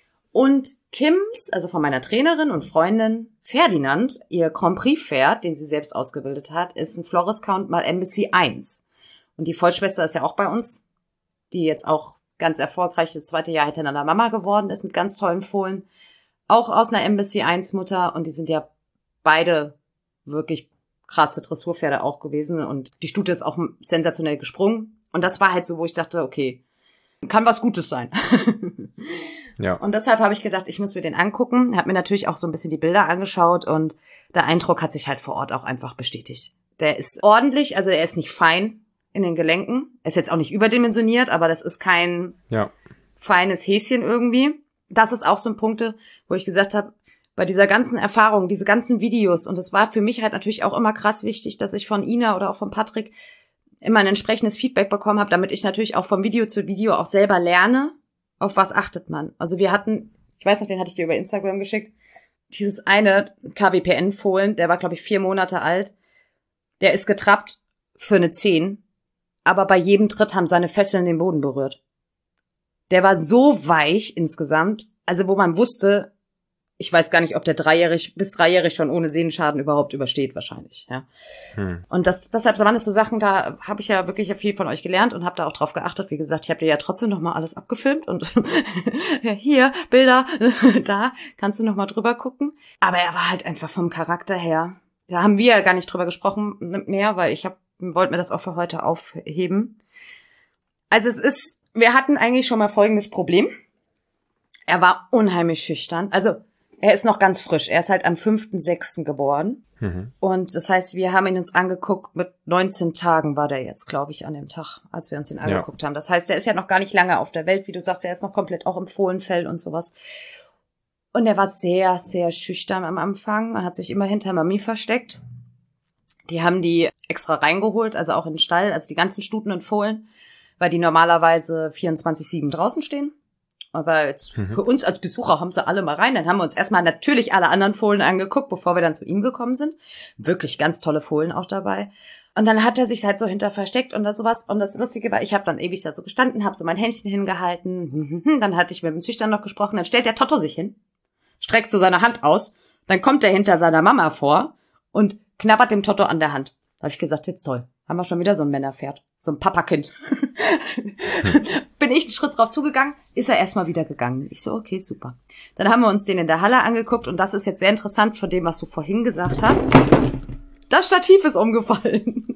Und Kims, also von meiner Trainerin und Freundin Ferdinand, ihr Grand Prix-Pferd, den sie selbst ausgebildet hat, ist ein Floris Count mal Embassy 1. Und die Vollschwester ist ja auch bei uns, die jetzt auch ganz erfolgreich das 2. Jahr hintereinander Mama geworden ist mit ganz tollen Fohlen. Auch aus einer Embassy 1 Mutter und die sind ja beide wirklich krasse Dressurpferde auch gewesen und die Stute ist auch sensationell gesprungen. Und das war halt so, wo ich dachte, okay, kann was Gutes sein. Ja. Und deshalb habe ich gesagt, ich muss mir den angucken. Habe mir natürlich auch so ein bisschen die Bilder angeschaut und der Eindruck hat sich halt vor Ort auch einfach bestätigt. Der ist ordentlich, also er ist nicht fein in den Gelenken. Er ist jetzt auch nicht überdimensioniert, aber das ist kein feines Häschen irgendwie. Das ist auch so ein Punkt, wo ich gesagt habe, bei dieser ganzen Erfahrung, diese ganzen Videos, und es war für mich halt natürlich auch immer krass wichtig, dass ich von Ina oder auch von Patrick immer ein entsprechendes Feedback bekommen habe, damit ich natürlich auch vom Video zu Video auch selber lerne, auf was achtet man. Also wir hatten, ich weiß noch, den hatte ich dir über Instagram geschickt, dieses eine KWPN-Fohlen, der war, glaube ich, 4 Monate alt, der ist getrappt für eine 10, aber bei jedem Tritt haben seine Fesseln den Boden berührt. Der war so weich insgesamt, also wo man wusste, ich weiß gar nicht, ob der bis 3-jährig schon ohne Sehnenschaden überhaupt übersteht, wahrscheinlich, ja. Und deshalb waren das so Sachen, da habe ich ja wirklich viel von euch gelernt und habe da auch drauf geachtet. Wie gesagt, ich habe dir ja trotzdem noch mal alles abgefilmt und hier, Bilder, da kannst du noch mal drüber gucken. Aber er war halt einfach vom Charakter her, da haben wir ja gar nicht drüber gesprochen mehr, weil wollte mir das auch für heute aufheben. Also wir hatten eigentlich schon mal folgendes Problem. Er war unheimlich schüchtern, also er ist noch ganz frisch. Er ist halt am 5.6. geboren. Und das heißt, wir haben ihn uns angeguckt, mit 19 Tagen war der jetzt, glaube ich, an dem Tag, als wir uns ihn angeguckt haben. Das heißt, er ist ja noch gar nicht lange auf der Welt. Wie du sagst, er ist noch komplett auch im Fohlenfell und sowas. Und er war sehr, sehr schüchtern am Anfang. Er hat sich immer hinter Mami versteckt. Die haben die extra reingeholt, also auch in den Stall, also die ganzen Stuten und Fohlen, weil die normalerweise 24/7 draußen stehen. Aber jetzt für uns als Besucher haben sie alle mal rein. Dann haben wir uns erstmal natürlich alle anderen Fohlen angeguckt, bevor wir dann zu ihm gekommen sind. Wirklich ganz tolle Fohlen auch dabei. Und dann hat er sich halt so hinter versteckt und da sowas. Und das Lustige war, ich habe dann ewig da so gestanden, habe so mein Händchen hingehalten. Dann hatte ich mit dem Züchter noch gesprochen. Dann stellt der Toto sich hin, streckt so seine Hand aus. Dann kommt er hinter seiner Mama vor und knabbert dem Toto an der Hand. Da habe ich gesagt, jetzt toll. Haben wir schon wieder so ein Männerpferd. So ein Papakind. Bin ich einen Schritt drauf zugegangen, ist er erstmal wieder gegangen. Ich so, okay, super. Dann haben wir uns den in der Halle angeguckt und das ist jetzt sehr interessant von dem, was du vorhin gesagt hast. Das Stativ ist umgefallen.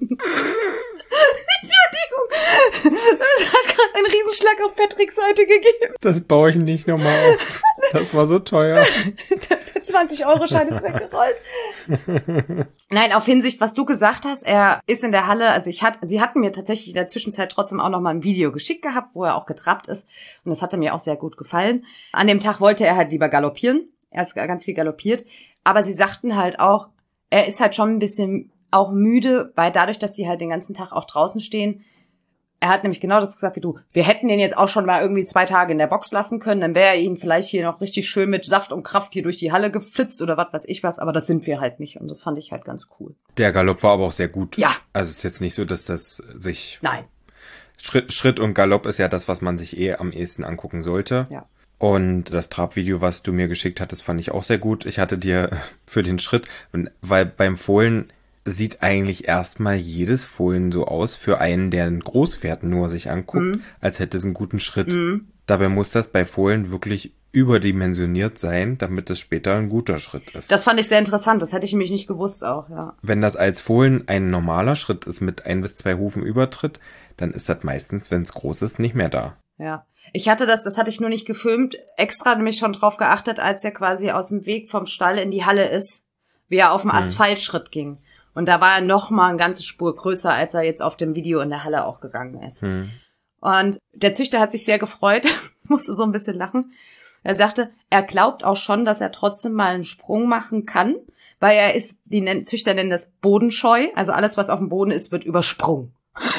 Entschuldigung. Das hat gerade einen Riesenschlag auf Patricks Seite gegeben. Das baue ich nicht nochmal auf. Das war so teuer. Der 20-Euro-Schein ist weggerollt. Nein, auf Hinsicht, was du gesagt hast, er ist in der Halle, also sie hatten mir tatsächlich in der Zwischenzeit trotzdem auch noch mal ein Video geschickt gehabt, wo er auch getrappt ist. Und das hatte mir auch sehr gut gefallen. An dem Tag wollte er halt lieber galoppieren. Er ist ganz viel galoppiert. Aber sie sagten halt auch, er ist halt schon ein bisschen auch müde, weil dadurch, dass sie halt den ganzen Tag auch draußen stehen, er hat nämlich genau das gesagt wie du. Wir hätten den jetzt auch schon mal irgendwie 2 Tage in der Box lassen können, dann wäre er ihn vielleicht hier noch richtig schön mit Saft und Kraft hier durch die Halle geflitzt oder was weiß ich was, aber das sind wir halt nicht und das fand ich halt ganz cool. Der Galopp war aber auch sehr gut. Ja. Also es ist jetzt nicht so, dass das sich... Nein. Schritt und Galopp ist ja das, was man sich am ehesten angucken sollte. Ja. Und das Trabvideo, was du mir geschickt hattest, fand ich auch sehr gut. Ich hatte dir für den Schritt, weil beim Fohlen sieht eigentlich erstmal jedes Fohlen so aus für einen, der ein Großpferd nur sich anguckt, als hätte es einen guten Schritt. Dabei muss das bei Fohlen wirklich überdimensioniert sein, damit es später ein guter Schritt ist. Das fand ich sehr interessant, das hätte ich nämlich nicht gewusst auch, ja. Wenn das als Fohlen ein normaler Schritt ist mit 1 bis 2 Hufen Übertritt, dann ist das meistens, wenn es groß ist, nicht mehr da. Ja. Ich hatte das hatte ich nur nicht gefilmt, extra nämlich schon drauf geachtet, als er quasi aus dem Weg vom Stall in die Halle ist, wie er auf dem Asphaltschritt ging. Und da war er noch mal eine ganze Spur größer, als er jetzt auf dem Video in der Halle auch gegangen ist. Und der Züchter hat sich sehr gefreut, musste so ein bisschen lachen. Er sagte, er glaubt auch schon, dass er trotzdem mal einen Sprung machen kann, weil er ist, Züchter nennen das bodenscheu, also alles, was auf dem Boden ist, wird übersprungen.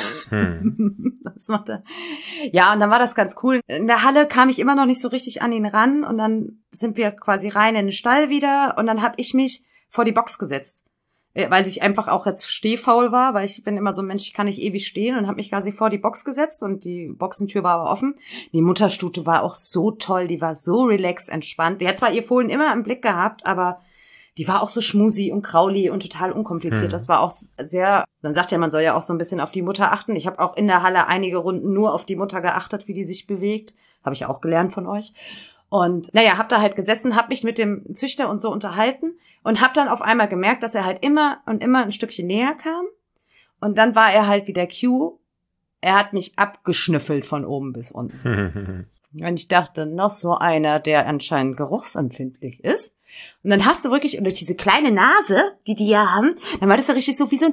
Das macht er. Ja, und dann war das ganz cool. In der Halle kam ich immer noch nicht so richtig an ihn ran und dann sind wir quasi rein in den Stall wieder und dann habe ich mich vor die Box gesetzt, weil ich einfach auch jetzt stehfaul war, weil ich bin immer so ein Mensch, ich kann nicht ewig stehen und habe mich quasi vor die Box gesetzt und die Boxentür war aber offen. Die Mutterstute war auch so toll, die war so relaxed, entspannt. Die hat zwar ihr Fohlen immer im Blick gehabt, aber die war auch so schmusi und krauli und total unkompliziert. Das war auch sehr, man sagt ja, man soll ja auch so ein bisschen auf die Mutter achten. Ich habe auch in der Halle einige Runden nur auf die Mutter geachtet, wie die sich bewegt. Habe ich ja auch gelernt von euch. Und naja, hab da halt gesessen, hab mich mit dem Züchter und so unterhalten und hab dann auf einmal gemerkt, dass er halt immer und immer ein Stückchen näher kam. Und dann war er halt wie der Q. Er hat mich abgeschnüffelt von oben bis unten. Und ich dachte, noch so einer, der anscheinend geruchsempfindlich ist. Und dann hast du wirklich, und durch diese kleine Nase, die ja haben, dann war das ja richtig so wie so ein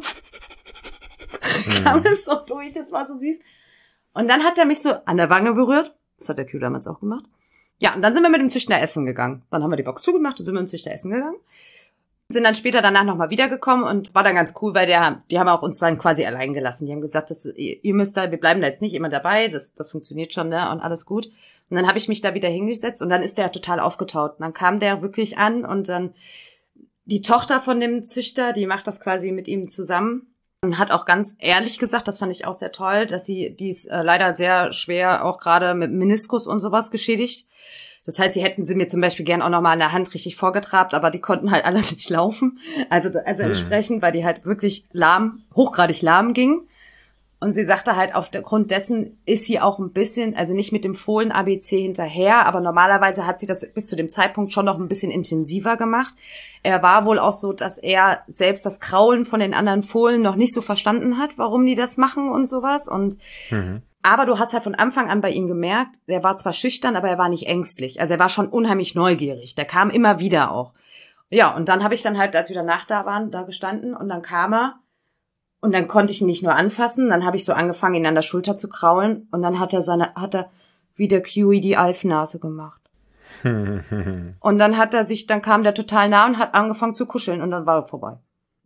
kam es so durch, das war so süß. Und dann hat er mich so an der Wange berührt. Das hat der Q damals auch gemacht. Ja, und dann sind wir mit dem Züchter essen gegangen. Dann haben wir die Box zugemacht und sind mit dem Züchter essen gegangen. Sind dann später danach nochmal wiedergekommen und war dann ganz cool, weil die haben auch uns dann quasi allein gelassen. Die haben gesagt, ihr müsst da, wir bleiben da jetzt nicht immer dabei, das funktioniert schon, ne, und alles gut. Und dann habe ich mich da wieder hingesetzt und dann ist der total aufgetaut. Und dann kam der wirklich an und dann die Tochter von dem Züchter, die macht das quasi mit ihm zusammen und hat auch ganz ehrlich gesagt, das fand ich auch sehr toll, dass die ist leider sehr schwer auch gerade mit Meniskus und sowas geschädigt. Das heißt, sie hätten sie mir zum Beispiel gern auch nochmal an der Hand richtig vorgetrabt, aber die konnten halt alle nicht laufen. Also entsprechend, weil die halt wirklich hochgradig lahm gingen. Und sie sagte halt, aufgrund dessen ist sie auch ein bisschen, also nicht mit dem Fohlen-ABC hinterher, aber normalerweise hat sie das bis zu dem Zeitpunkt schon noch ein bisschen intensiver gemacht. Er war wohl auch so, dass er selbst das Kraulen von den anderen Fohlen noch nicht so verstanden hat, warum die das machen und sowas. Und aber du hast halt von Anfang an bei ihm gemerkt, der war zwar schüchtern, aber er war nicht ängstlich. Also er war schon unheimlich neugierig. Der kam immer wieder auch. Ja, und dann habe ich dann halt, als wir danach da waren, da gestanden und dann kam er und dann konnte ich ihn nicht nur anfassen, dann habe ich so angefangen, ihn an der Schulter zu kraulen und dann hat er wie der Kiwi die Alfnase gemacht. Und dann kam der total nah und hat angefangen zu kuscheln und dann war er vorbei.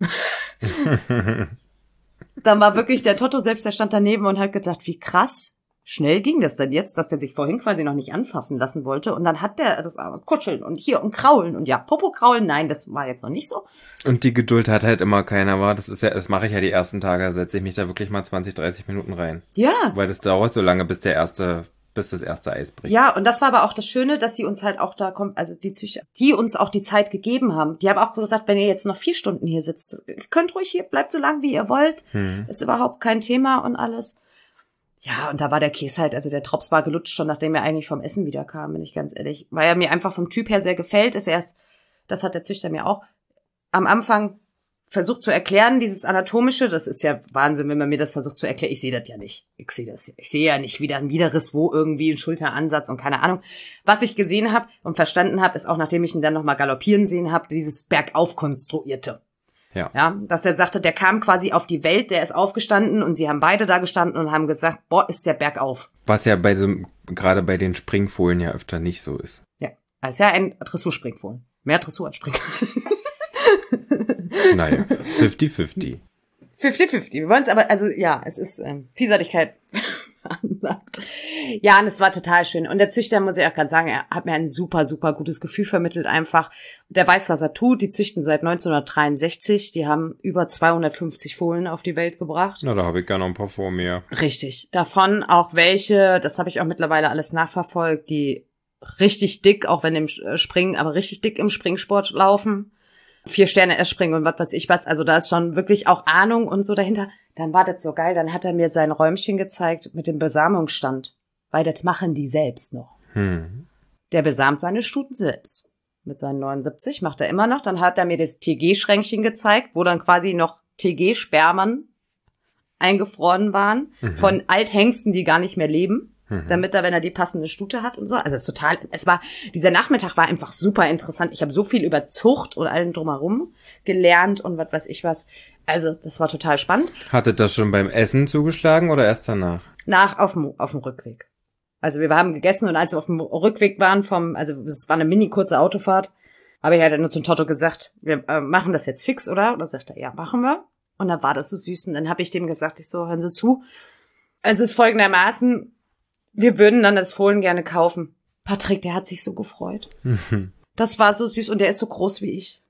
Dann war wirklich der Toto selbst, der stand daneben und hat gedacht, wie krass schnell ging das denn jetzt, dass der sich vorhin quasi noch nicht anfassen lassen wollte. Und dann hat der das aber kuscheln und hier und kraulen und ja, Popo kraulen, nein, das war jetzt noch nicht so. Und die Geduld hat halt immer keiner, war. Das mache ich ja die ersten Tage, setze ich mich da wirklich mal 20, 30 Minuten rein. Ja. Weil das dauert so lange, bis das erste Eis bricht. Ja, und das war aber auch das Schöne, dass sie uns halt auch da kommt, also die Züchter, die uns auch die Zeit gegeben haben. Die haben auch so gesagt, wenn ihr jetzt noch 4 Stunden hier sitzt, ihr könnt ruhig hier, bleibt so lang, wie ihr wollt. Ist überhaupt kein Thema und alles. Ja, und da war der Käse halt, also der Drops war gelutscht schon, nachdem er eigentlich vom Essen wieder kam, bin ich ganz ehrlich. Weil er mir einfach vom Typ her sehr gefällt, das hat der Züchter mir auch am Anfang versucht zu erklären, dieses Anatomische, das ist ja Wahnsinn, wenn man mir das versucht zu erklären. Ich sehe das ja nicht. Ich sehe ja nicht wieder ein Widerriss, wo irgendwie ein Schulteransatz und keine Ahnung. Was ich gesehen habe und verstanden habe, ist auch, nachdem ich ihn dann nochmal galoppieren sehen habe, dieses Bergauf konstruierte. Ja, dass er sagte, der kam quasi auf die Welt, der ist aufgestanden und sie haben beide da gestanden und haben gesagt, boah, ist der bergauf. Was ja gerade bei den Springfohlen ja öfter nicht so ist. Ja, das ist ja ein Dressurspringfohlen. Mehr Dressur als Springfohlen. Naja, 50-50. 50-50. Wir wollen es aber, also ja, es ist Vielseitigkeit. Ja, und es war total schön. Und der Züchter, muss ich auch gerade sagen, er hat mir ein super, super gutes Gefühl vermittelt einfach. Der weiß, was er tut. Die züchten seit 1963. Die haben über 250 Fohlen auf die Welt gebracht. Na, da habe ich gar noch ein paar vor mir. Richtig. Davon auch welche, das habe ich auch mittlerweile alles nachverfolgt, die richtig dick, auch wenn im Springen, aber richtig dick im Springsport laufen. 4 Sterne S-Springen und was weiß ich was. Also da ist schon wirklich auch Ahnung und so dahinter. Dann war das so geil. Dann hat er mir sein Räumchen gezeigt mit dem Besamungsstand. Weil das machen die selbst noch. Der besamt seine Stuten selbst. Mit seinen 79 macht er immer noch. Dann hat er mir das TG-Schränkchen gezeigt, wo dann quasi noch TG-Spermien eingefroren waren. Von Althengsten, die gar nicht mehr leben. Damit er, wenn er die passende Stute hat und so. Also es ist total, dieser Nachmittag war einfach super interessant. Ich habe so viel über Zucht und allem drumherum gelernt und was weiß ich was. Also das war total spannend. Hattet das schon beim Essen zugeschlagen oder erst danach? Auf dem Rückweg. Also wir haben gegessen und als wir auf dem Rückweg waren also es war eine mini kurze Autofahrt, aber ich hatte nur zum Toto gesagt, wir machen das jetzt fix, oder? Und dann sagt er, ja, machen wir. Und dann war das so süß und dann habe ich dem gesagt, ich so, hören Sie zu. Also es ist folgendermaßen, wir würden dann das Fohlen gerne kaufen. Patrick, der hat sich so gefreut. Das war so süß und der ist so groß wie ich.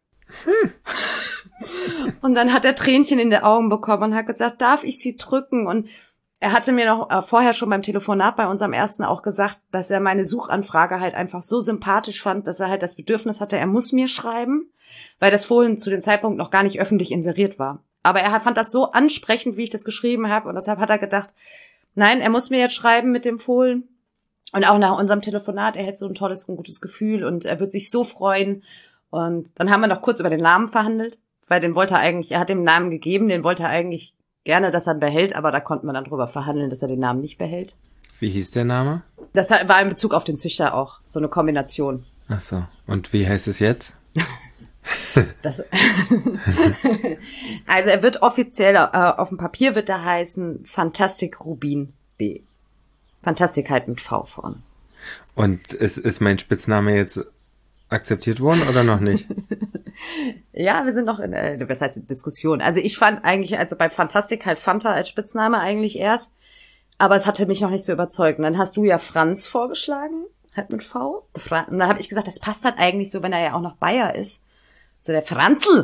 Und dann hat er Tränchen in die Augen bekommen und hat gesagt, darf ich sie drücken? Und er hatte mir noch vorher schon beim Telefonat bei unserem ersten auch gesagt, dass er meine Suchanfrage halt einfach so sympathisch fand, dass er halt das Bedürfnis hatte, er muss mir schreiben, weil das Fohlen zu dem Zeitpunkt noch gar nicht öffentlich inseriert war. Aber er fand das so ansprechend, wie ich das geschrieben habe und deshalb hat er gedacht, nein, er muss mir jetzt schreiben mit dem Fohlen. Und auch nach unserem Telefonat, er hätte so ein tolles und gutes Gefühl und er wird sich so freuen. Und dann haben wir noch kurz über den Namen verhandelt, weil er hat dem Namen gegeben, den wollte er eigentlich gerne, dass er ihn behält, aber da konnten wir dann drüber verhandeln, dass er den Namen nicht behält. Wie hieß der Name? Das war in Bezug auf den Züchter auch, so eine Kombination. Ach so. Und wie heißt es jetzt? Also er wird offiziell, auf dem Papier wird er heißen Fantastic Rubin B. Fantastic halt mit V vorne. Und ist mein Spitzname jetzt akzeptiert worden oder noch nicht? Ja, wir sind noch in, was heißt Diskussion. Also ich fand eigentlich, also bei Fantastic halt Fanta als Spitzname eigentlich erst, aber es hatte mich noch nicht so überzeugt. Und dann hast du ja Franz vorgeschlagen, halt mit V. Und dann habe ich gesagt, das passt halt eigentlich so, wenn er ja auch noch Bayer ist. So der Franzl.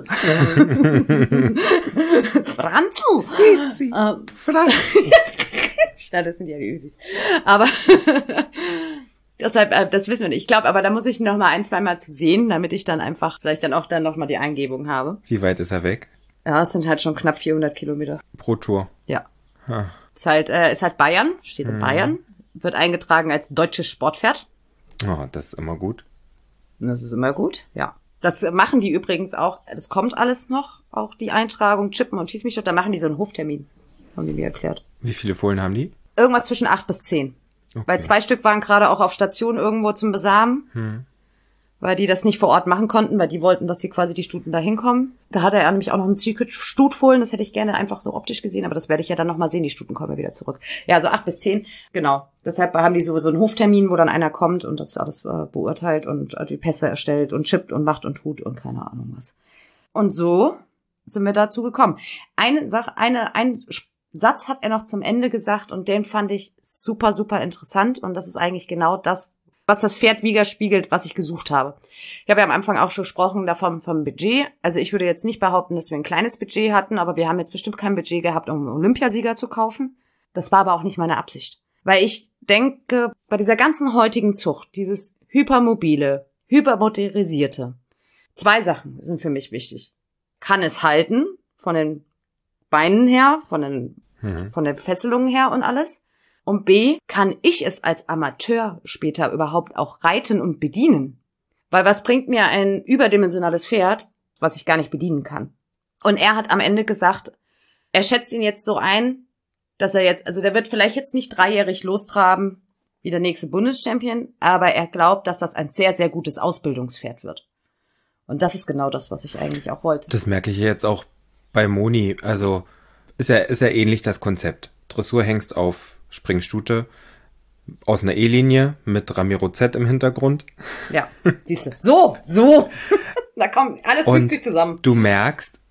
Franzl. Sissi. Franzl. Ja, das sind ja die Ösis. Aber deshalb, das wissen wir nicht. Ich glaube, aber da muss ich noch mal 1-2 Mal zu sehen, damit ich dann einfach vielleicht dann auch noch mal die Eingebung habe. Wie weit ist er weg? Ja, es sind halt schon knapp 400 Kilometer. Pro Tour? Ja. Ha. Ist halt Bayern, steht in Bayern, wird eingetragen als deutsches Sportpferd. Oh, das ist immer gut. Das ist immer gut, ja. Das machen die übrigens auch, das kommt alles noch, auch die Eintragung, Chippen und Schieß mich doch, da machen die so einen Hoftermin, haben die mir erklärt. Wie viele Fohlen haben die? Irgendwas zwischen 8 bis 10. Okay. Weil 2 Stück waren gerade auch auf Station irgendwo zum Besamen, weil die das nicht vor Ort machen konnten, weil die wollten, dass sie quasi die Stuten da hinkommen. Da hatte er nämlich auch noch einen Secret Stutfohlen, das hätte ich gerne einfach so optisch gesehen, aber das werde ich ja dann nochmal sehen, die Stuten kommen ja wieder zurück. Ja, also 8 bis 10, genau. Deshalb haben die sowieso einen Hoftermin, wo dann einer kommt und das alles beurteilt und die Pässe erstellt und chippt und macht und tut und keine Ahnung was. Und so sind wir dazu gekommen. Ein Satz hat er noch zum Ende gesagt und den fand ich super, super interessant und das ist eigentlich genau das, was das Pferd widerspiegelt, was ich gesucht habe. Ich habe ja am Anfang auch schon gesprochen davon vom Budget. Also ich würde jetzt nicht behaupten, dass wir ein kleines Budget hatten, aber wir haben jetzt bestimmt kein Budget gehabt, um einen Olympiasieger zu kaufen. Das war aber auch nicht meine Absicht. Weil ich denke, bei dieser ganzen heutigen Zucht, dieses hypermobile, hypermotorisierte, 2 Sachen sind für mich wichtig. Kann es halten, von den Beinen her, von den Fesselungen her und alles? Und B, kann ich es als Amateur später überhaupt auch reiten und bedienen? Weil was bringt mir ein überdimensionales Pferd, was ich gar nicht bedienen kann? Und er hat am Ende gesagt, er schätzt ihn jetzt so ein, dass er jetzt, also der wird vielleicht jetzt nicht 3-jährig lostraben wie der nächste Bundeschampion, aber er glaubt, dass das ein sehr, sehr gutes Ausbildungspferd wird. Und das ist genau das, was ich eigentlich auch wollte. Das merke ich jetzt auch bei Moni. Also ist ja ähnlich das Konzept. Dressurhengst auf Springstute aus einer E-Linie mit Ramiro Z im Hintergrund. Ja, siehst du. So. Da kommt, alles fügt sich zusammen. Du merkst,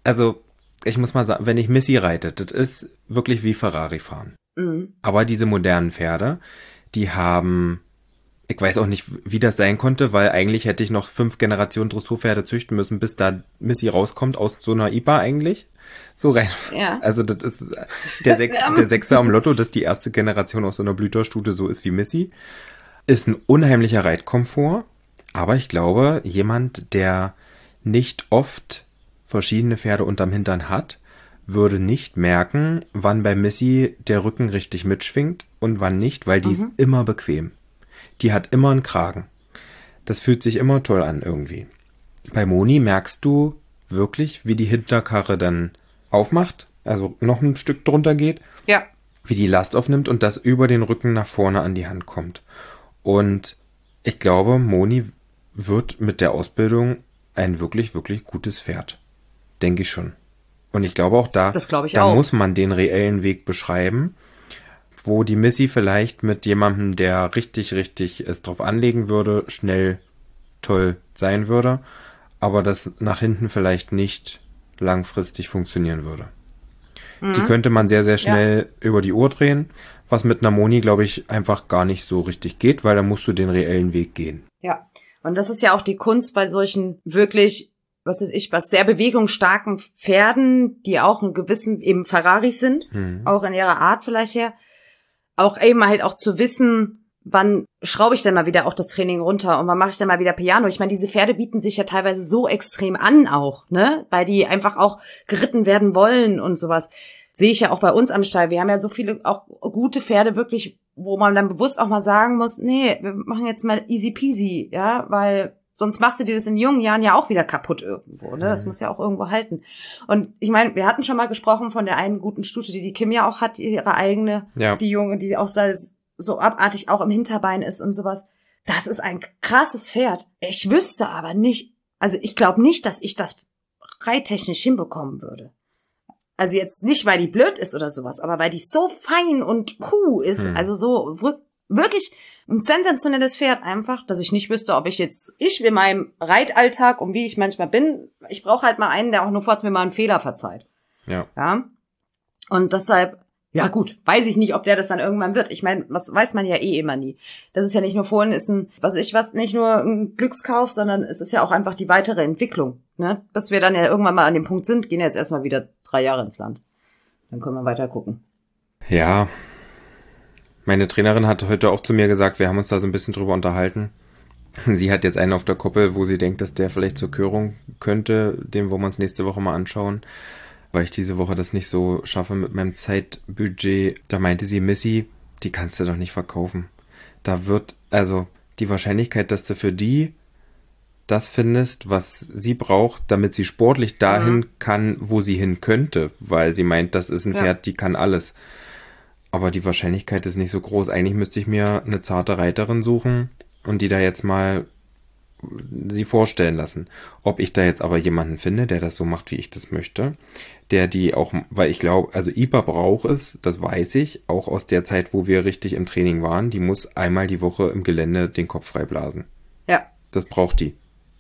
Also, ich muss mal sagen, wenn ich Missy reite, das ist wirklich wie Ferrari fahren. Mhm. Aber diese modernen Pferde, die haben, ich weiß auch nicht, wie das sein konnte, weil eigentlich hätte ich noch 5 Generationen Dressurpferde züchten müssen, bis da Missy rauskommt aus so einer IPA eigentlich. So rein. Ja. Also das ist der Sechser am Lotto, dass die erste Generation aus so einer Blüterstute so ist wie Missy. Ist ein unheimlicher Reitkomfort. Aber ich glaube, jemand, der nicht oft verschiedene Pferde unterm Hintern hat, würde nicht merken, wann bei Missy der Rücken richtig mitschwingt und wann nicht, weil die ist immer bequem. Die hat immer einen Kragen. Das fühlt sich immer toll an irgendwie. Bei Moni merkst du wirklich, wie die Hinterkarre dann aufmacht, also noch ein Stück drunter geht, Ja. wie die Last aufnimmt und das über den Rücken nach vorne an die Hand kommt. Und ich glaube, Moni wird mit der Ausbildung ein wirklich, wirklich gutes Pferd. Denke ich schon. Und ich glaube auch Das glaube ich da auch. muss man den reellen Weg beschreiben, wo die Missy vielleicht mit jemandem, der richtig, richtig es drauf anlegen würde, schnell toll sein würde, aber das nach hinten vielleicht nicht langfristig funktionieren würde. Die könnte man sehr, sehr schnell über die Uhr drehen, was mit einer Moni, glaube ich, einfach gar nicht so richtig geht, weil da musst du den reellen Weg gehen. Ja. Und das ist ja auch die Kunst bei solchen wirklich, was sehr bewegungsstarken Pferden, die auch einen gewissen, eben Ferraris sind, auch in ihrer Art vielleicht her, auch eben halt auch zu wissen, wann schraube ich denn mal wieder auch das Training runter und wann mache ich denn mal wieder Piano. Ich meine, diese Pferde bieten sich ja teilweise so extrem an auch, ne, weil die einfach auch geritten werden wollen und sowas. Sehe ich ja auch bei uns am Stall. Wir haben ja so viele auch gute Pferde wirklich, wo man dann bewusst auch mal sagen muss, nee, wir machen jetzt mal easy peasy, ja, weil sonst machst du dir das in jungen Jahren ja auch wieder kaputt irgendwo, ne? Das muss ja auch irgendwo halten. Und ich meine, wir hatten schon mal gesprochen von der einen guten Stute, die Kim ja auch hat, ihre eigene, die junge, die auch so abartig auch im Hinterbein ist und sowas. Das ist ein krasses Pferd. Ich wüsste aber nicht, also ich glaube nicht, dass ich das reittechnisch hinbekommen würde. Also jetzt nicht, weil die blöd ist oder sowas, aber weil die so fein und ist, also so wirklich ein sensationelles Pferd einfach, dass ich nicht wüsste, ob ich in meinem Reitalltag, und wie ich manchmal bin, ich brauche halt mal einen, der auch nur mir mal einen Fehler verzeiht. Ja. Und deshalb, ja gut, weiß ich nicht, ob der das dann irgendwann wird. Ich meine, was weiß man ja eh immer nie. Das ist ja nicht nur vorhin, nicht nur ein Glückskauf, sondern es ist ja auch einfach die weitere Entwicklung, ne? Bis wir dann ja irgendwann mal an dem Punkt sind, gehen jetzt erstmal wieder 3 Jahre ins Land. Dann können wir weiter gucken. Ja. Meine Trainerin hat heute auch zu mir gesagt, wir haben uns da so ein bisschen drüber unterhalten. Sie hat jetzt einen auf der Koppel, wo sie denkt, dass der vielleicht zur Körung könnte. Den wollen wir uns nächste Woche mal anschauen, weil ich diese Woche das nicht so schaffe mit meinem Zeitbudget. Da meinte sie, Missy, die kannst du doch nicht verkaufen. Da wird, also die Wahrscheinlichkeit, dass du für die das findest, was sie braucht, damit sie sportlich dahin kann, wo sie hin könnte, weil sie meint, das ist ein Pferd, die kann alles. Aber die Wahrscheinlichkeit ist nicht so groß. Eigentlich müsste ich mir eine zarte Reiterin suchen und die da jetzt mal sie vorstellen lassen. Ob ich da jetzt aber jemanden finde, der das so macht, wie ich das möchte, der die auch, weil ich glaube, also IPA braucht es, das weiß ich, auch aus der Zeit, wo wir richtig im Training waren, die muss einmal die Woche im Gelände den Kopf frei blasen. Ja. Das braucht die.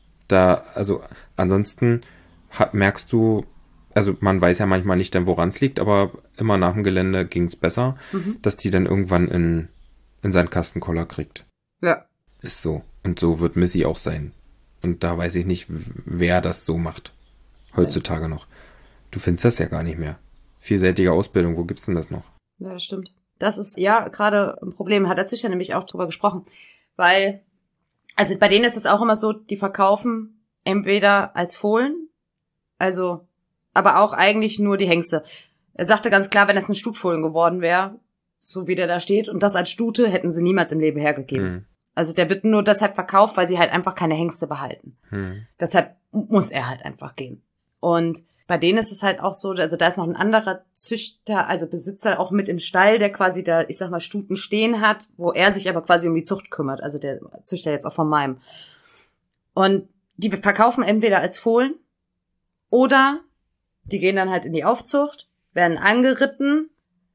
Also ansonsten merkst du, also man weiß ja manchmal nicht dann, woran es liegt, aber immer nach dem Gelände ging es besser, dass die dann irgendwann in Sandkastenkoller kriegt. Ja. Ist so. Und so wird Missy auch sein. Und da weiß ich nicht, wer das so macht. Heutzutage noch. Du findest das ja gar nicht mehr. Vielseitige Ausbildung, wo gibt's denn das noch? Ja, das stimmt. Das ist ja gerade ein Problem, hat der Züchter nämlich auch drüber gesprochen. Weil, also bei denen ist es auch immer so, die verkaufen entweder als Fohlen, also, aber auch eigentlich nur die Hengste. Er sagte ganz klar, wenn es ein Stutfohlen geworden wäre, so wie der da steht, und das als Stute, hätten sie niemals im Leben hergegeben. Also der wird nur deshalb verkauft, weil sie halt einfach keine Hengste behalten. Deshalb muss er halt einfach gehen. Und bei denen ist es halt auch so, also da ist noch ein anderer Züchter, also Besitzer auch mit im Stall, der quasi da, ich sag mal, Stuten stehen hat, wo er sich aber quasi um die Zucht kümmert, also der Züchter jetzt auch von meinem. Und die verkaufen entweder als Fohlen oder die gehen dann halt in die Aufzucht, werden angeritten,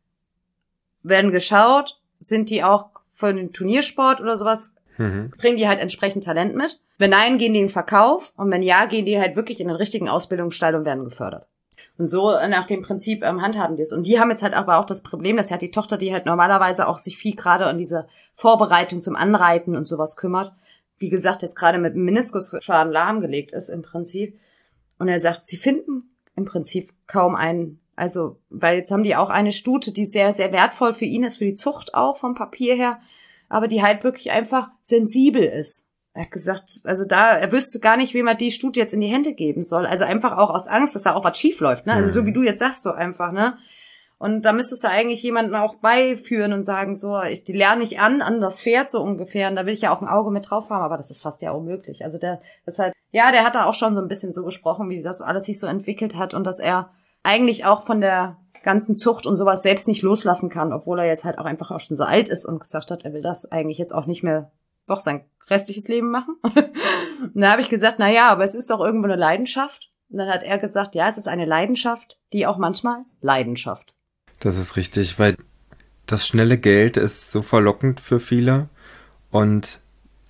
werden geschaut, sind die auch für den Turniersport oder sowas, bringen die halt entsprechend Talent mit. Wenn nein, gehen die in den Verkauf und wenn ja, gehen die halt wirklich in den richtigen Ausbildungsstall und werden gefördert. Und so nach dem Prinzip handhaben die es. Und die haben jetzt halt aber auch das Problem, dass ja die Tochter, die halt normalerweise auch sich viel gerade an diese Vorbereitung zum Anreiten und sowas kümmert, wie gesagt, jetzt gerade mit einem Meniskusschaden lahmgelegt ist im Prinzip. Und er sagt, sie finden im Prinzip kaum einen. Also, weil jetzt haben die auch eine Stute, die sehr, sehr wertvoll für ihn ist, für die Zucht auch vom Papier her, aber die halt wirklich einfach sensibel ist. Er hat gesagt, also er wüsste gar nicht, wem er die Stute jetzt in die Hände geben soll. Also einfach auch aus Angst, dass da auch was schief läuft, ne? Also so wie du jetzt sagst, so einfach, ne? Und da müsstest du eigentlich jemanden auch beiführen und sagen, so, die lerne ich an das Pferd so ungefähr. Und da will ich ja auch ein Auge mit drauf haben, aber das ist fast ja unmöglich. Also der hat da auch schon so ein bisschen so gesprochen, wie das alles sich so entwickelt hat und dass er eigentlich auch von der ganzen Zucht und sowas selbst nicht loslassen kann, obwohl er jetzt halt auch einfach auch schon so alt ist und gesagt hat, er will das eigentlich jetzt auch nicht mehr doch sein restliches Leben machen. Und da habe ich gesagt, na ja, aber es ist doch irgendwo eine Leidenschaft. Und dann hat er gesagt, ja, es ist eine Leidenschaft, die auch manchmal Leidenschaft. Das ist richtig, weil das schnelle Geld ist so verlockend für viele und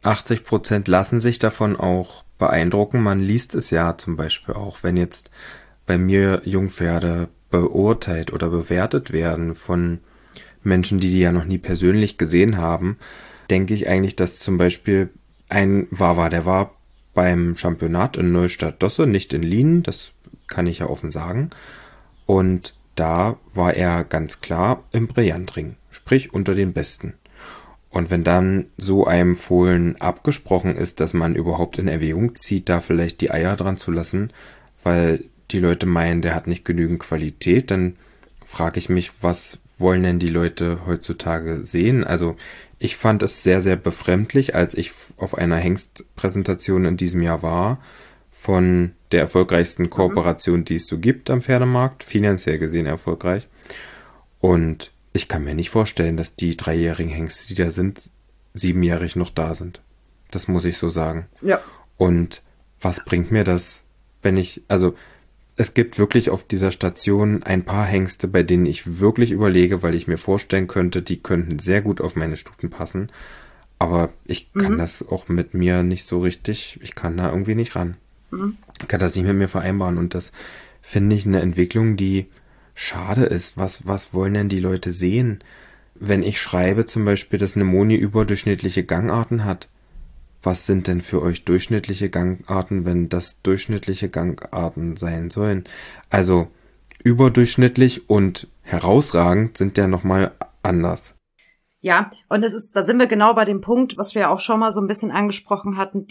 80% lassen sich davon auch beeindrucken. Man liest es ja zum Beispiel auch, wenn jetzt bei mir Jungpferde beurteilt oder bewertet werden von Menschen, die ja noch nie persönlich gesehen haben, denke ich eigentlich, dass zum Beispiel ein Wawa, der war beim Championat in Neustadt-Dosse, nicht in Lienen, das kann ich ja offen sagen. Und da war er ganz klar im Brillantring, sprich unter den Besten. Und wenn dann so einem Fohlen abgesprochen ist, dass man überhaupt in Erwägung zieht, da vielleicht die Eier dran zu lassen, weil die Leute meinen, der hat nicht genügend Qualität, dann frage ich mich, was wollen denn die Leute heutzutage sehen? Also ich fand es sehr, sehr befremdlich, als ich auf einer Hengstpräsentation in diesem Jahr war, von der erfolgreichsten Kooperation, die es so gibt am Pferdemarkt, finanziell gesehen erfolgreich. Und ich kann mir nicht vorstellen, dass die 3-jährigen Hengste, die da sind, 7-jährig noch da sind. Das muss ich so sagen. Ja. Und was bringt mir das, es gibt wirklich auf dieser Station ein paar Hengste, bei denen ich wirklich überlege, weil ich mir vorstellen könnte, die könnten sehr gut auf meine Stuten passen. Aber ich kann das auch mit mir nicht so richtig, ich kann da irgendwie nicht ran. Ich kann das nicht mit mir vereinbaren. Und das finde ich eine Entwicklung, die schade ist. Was wollen denn die Leute sehen? Wenn ich schreibe zum Beispiel, dass eine Moni überdurchschnittliche Gangarten hat, was sind denn für euch durchschnittliche Gangarten, wenn das durchschnittliche Gangarten sein sollen? Also überdurchschnittlich und herausragend sind ja nochmal anders. Ja, und da sind wir genau bei dem Punkt, was wir auch schon mal so ein bisschen angesprochen hatten,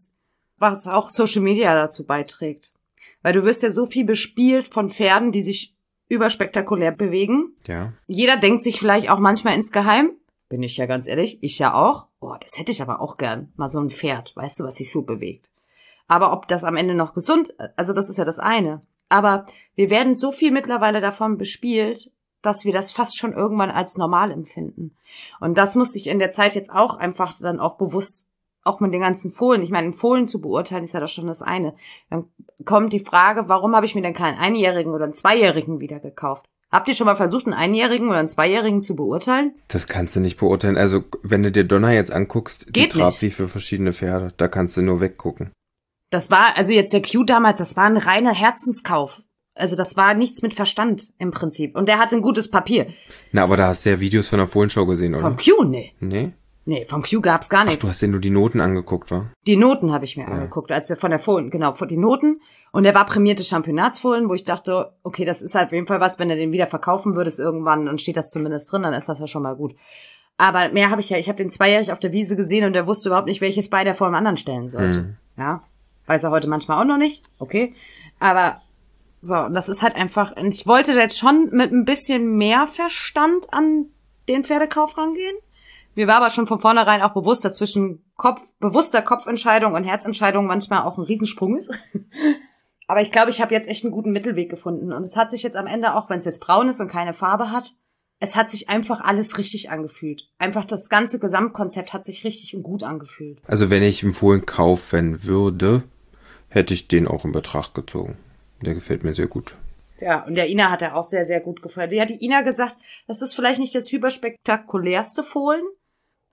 was auch Social Media dazu beiträgt. Weil du wirst ja so viel bespielt von Pferden, die sich überspektakulär bewegen. Ja. Jeder denkt sich vielleicht auch manchmal insgeheim, bin ich ja ganz ehrlich, ich ja auch, das hätte ich aber auch gern, mal so ein Pferd, weißt du, was sich so bewegt. Aber ob das am Ende noch gesund, also das ist ja das eine. Aber wir werden so viel mittlerweile davon bespielt, dass wir das fast schon irgendwann als normal empfinden. Und das muss ich in der Zeit jetzt auch einfach dann auch bewusst, auch mit den ganzen Fohlen, ich meine, Fohlen zu beurteilen ist ja doch schon das eine. Dann kommt die Frage, warum habe ich mir denn keinen Einjährigen oder einen Zweijährigen wieder gekauft? Habt ihr schon mal versucht, einen Einjährigen oder einen Zweijährigen zu beurteilen? Das kannst du nicht beurteilen. Also, wenn du dir Donner jetzt anguckst, die trabt wie für verschiedene Pferde. Da kannst du nur weggucken. Das war, also jetzt der Q damals, das war ein reiner Herzenskauf. Also das war nichts mit Verstand im Prinzip. Und der hatte ein gutes Papier. Na, aber da hast du ja Videos von der Fohlenschau gesehen, oder? Vom Q, nee. Nee? Nee, vom Q gab's gar nichts. Ach, du hast dir nur die Noten angeguckt, wa? Die Noten habe ich mir angeguckt, als der von der Fohlen, genau, von die Noten. Und der war prämierte Championatsfohlen, wo ich dachte, okay, das ist halt auf jeden Fall was, wenn du den wieder verkaufen würdest irgendwann, dann steht das zumindest drin, dann ist das ja schon mal gut. Aber mehr habe ich habe den zweijährig auf der Wiese gesehen und der wusste überhaupt nicht, welches Bein der vor dem anderen stellen sollte. Ja, weiß er heute manchmal auch noch nicht, okay. Aber so, und das ist halt einfach, und ich wollte jetzt schon mit ein bisschen mehr Verstand an den Pferdekauf rangehen. Mir war aber schon von vornherein auch bewusst, dass zwischen bewusster Kopfentscheidung und Herzentscheidung manchmal auch ein Riesensprung ist. Aber ich glaube, ich habe jetzt echt einen guten Mittelweg gefunden. Und es hat sich jetzt am Ende, auch wenn es jetzt braun ist und keine Farbe hat, es hat sich einfach alles richtig angefühlt. Einfach das ganze Gesamtkonzept hat sich richtig und gut angefühlt. Also wenn ich einen Fohlen kaufen würde, hätte ich den auch in Betracht gezogen. Der gefällt mir sehr gut. Ja, und der Ina hat er auch sehr, sehr gut gefallen. Die hat die Ina gesagt, das ist vielleicht nicht das hyperspektakulärste Fohlen,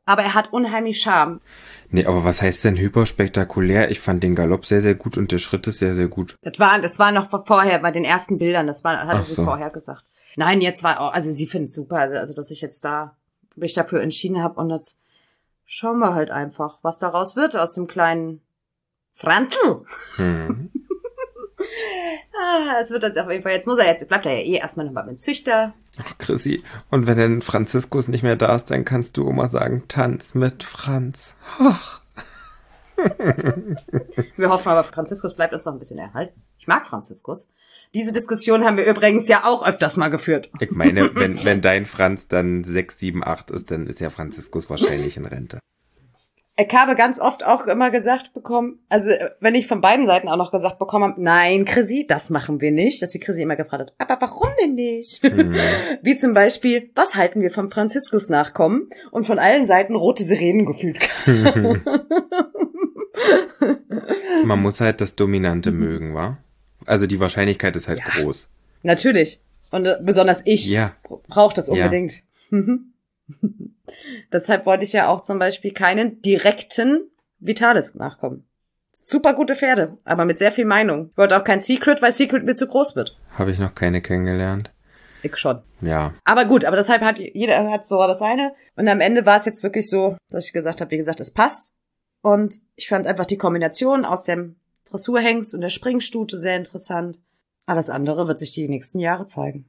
Aber er hat unheimlich Charme. Nee, aber was heißt denn hyperspektakulär? Ich fand den Galopp sehr, sehr gut und der Schritt ist sehr, sehr gut. Das war noch vorher, bei den ersten Bildern, hatte Ach sie so. vorher gesagt. Nein, jetzt also sie findet es super, also dass ich jetzt mich dafür entschieden habe und jetzt schauen wir halt einfach, was daraus wird aus dem kleinen Franzl. Es wird jetzt auf jeden Fall, bleibt er ja eh erstmal nochmal beim Züchter. Ach, Chrissy, und wenn denn Franziskus nicht mehr da ist, dann kannst du Oma sagen, Tanz mit Franz. Ach. Wir hoffen aber, Franziskus bleibt uns noch ein bisschen erhalten. Ich mag Franziskus. Diese Diskussion haben wir übrigens ja auch öfters mal geführt. Ich meine, wenn dein Franz dann 6, 7, 8 ist, dann ist ja Franziskus wahrscheinlich in Rente. Ich habe ganz oft auch immer gesagt bekommen, also wenn ich von beiden Seiten auch noch gesagt bekommen habe, nein, Chrissy, das machen wir nicht, dass die Chrissy immer gefragt hat, aber warum denn nicht? Wie zum Beispiel, was halten wir vom Franziskus-Nachkommen? Und von allen Seiten rote Sirenen gefühlt. Man muss halt das Dominante mögen, wa? Also die Wahrscheinlichkeit ist halt groß. Natürlich. Und besonders ich brauche das unbedingt. Ja. Deshalb wollte ich ja auch zum Beispiel keinen direkten Vitalis nachkommen. Super gute Pferde, aber mit sehr viel Meinung. Ich wollte auch kein Secret, weil Secret mir zu groß wird. Habe ich noch keine kennengelernt. Ich schon. Ja. Aber gut, aber deshalb jeder hat so das eine. Und am Ende war es jetzt wirklich so, dass ich gesagt habe, wie gesagt, es passt. Und ich fand einfach die Kombination aus dem Dressurhengst und der Springstute sehr interessant. Alles andere wird sich die nächsten Jahre zeigen.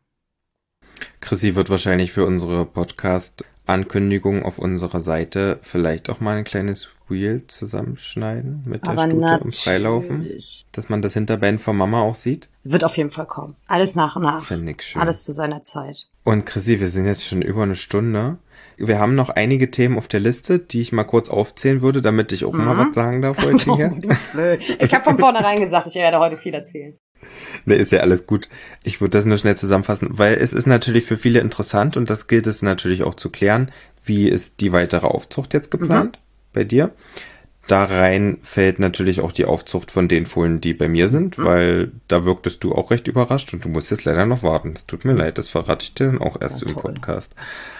Chrissy wird wahrscheinlich für unsere Podcast-Ankündigung auf unserer Seite vielleicht auch mal ein kleines Reel zusammenschneiden mit der Stute im Freilaufen. Dass man das Hinterbein von Mama auch sieht. Wird auf jeden Fall kommen. Alles nach und nach. Fände ich schön. Alles zu seiner Zeit. Und Chrissy, wir sind jetzt schon über eine Stunde. Wir haben noch einige Themen auf der Liste, die ich mal kurz aufzählen würde, damit ich auch mal was sagen darf heute hier. Du bist blöd. Ich habe von vornherein gesagt, ich werde heute viel erzählen. Ne, ist ja alles gut. Ich würde das nur schnell zusammenfassen, weil es ist natürlich für viele interessant und das gilt es natürlich auch zu klären. Wie ist die weitere Aufzucht jetzt geplant bei dir? Da rein fällt natürlich auch die Aufzucht von den Fohlen, die bei mir sind, weil da wirktest du auch recht überrascht und du musst jetzt leider noch warten. Es tut mir leid, das verrate ich dir dann auch erst im Podcast.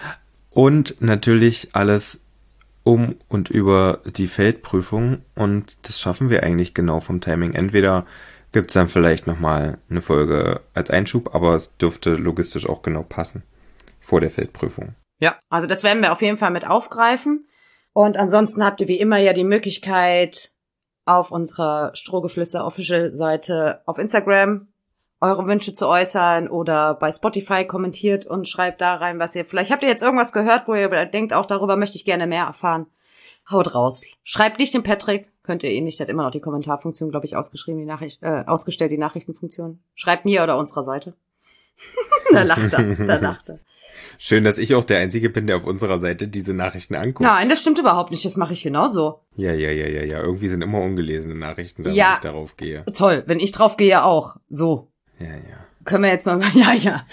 Und natürlich alles um und über die Feldprüfung und das schaffen wir eigentlich genau vom Timing. Entweder gibt's dann vielleicht nochmal eine Folge als Einschub, aber es dürfte logistisch auch genau passen vor der Feldprüfung. Ja, also das werden wir auf jeden Fall mit aufgreifen. Und ansonsten habt ihr wie immer ja die Möglichkeit, auf unserer Strohgeflüster Official Seite auf Instagram eure Wünsche zu äußern oder bei Spotify kommentiert und schreibt da rein, was ihr, vielleicht habt ihr jetzt irgendwas gehört, wo ihr denkt, auch darüber möchte ich gerne mehr erfahren. Haut raus. Schreibt nicht den Patrick. Könnt ihr nicht, der hat immer noch die Kommentarfunktion, glaube ich, ausgestellt, die Nachrichtenfunktion. Schreibt mir oder unserer Seite. Da lacht er. Schön, dass ich auch der Einzige bin, der auf unserer Seite diese Nachrichten anguckt. Nein, das stimmt überhaupt nicht, das mache ich genauso. Ja. Irgendwie sind immer ungelesene Nachrichten da, wenn ich darauf gehe. Toll, wenn ich drauf gehe auch. So. Ja. Können wir jetzt mal, ja.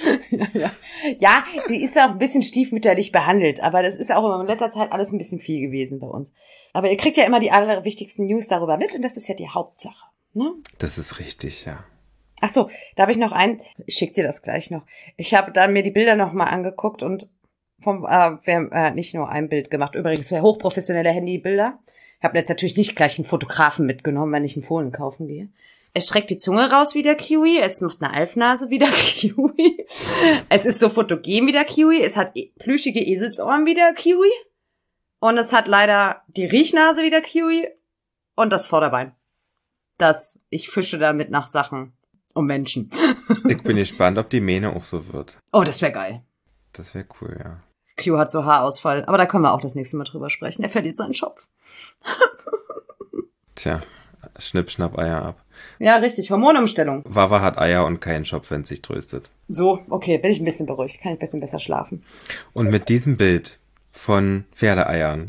Ja, die ist ja auch ein bisschen stiefmütterlich behandelt, aber das ist auch in letzter Zeit alles ein bisschen viel gewesen bei uns. Aber ihr kriegt ja immer die allerwichtigsten News darüber mit und das ist ja die Hauptsache, ne? Das ist richtig, ja. Ach so, darf ich noch ich schick dir das gleich noch. Ich habe dann mir die Bilder noch mal angeguckt und wir haben nicht nur ein Bild gemacht, übrigens für hochprofessionelle Handybilder. Ich habe jetzt natürlich nicht gleich einen Fotografen mitgenommen, wenn ich einen Fohlen kaufen gehe. Es streckt die Zunge raus wie der Kiwi, es macht eine Alfnase wie der Kiwi, es ist so fotogen wie der Kiwi, es hat plüschige Eselsohren wie der Kiwi und es hat leider die Riechnase wie der Kiwi und das Vorderbein. Ich fische damit nach Sachen um Menschen. Ich bin gespannt, ob die Mähne auch so wird. Oh, das wäre geil. Das wäre cool, ja. Q hat so Haarausfall, aber da können wir auch das nächste Mal drüber sprechen. Er verliert seinen Schopf. Tja, Schnipp, Schnapp, Eier ab. Ja, richtig, Hormonumstellung. Wawa hat Eier und keinen Schopf, wenn es sich tröstet. So, okay, bin ich ein bisschen beruhigt, kann ich ein bisschen besser schlafen. Und mit diesem Bild von Pferdeeiern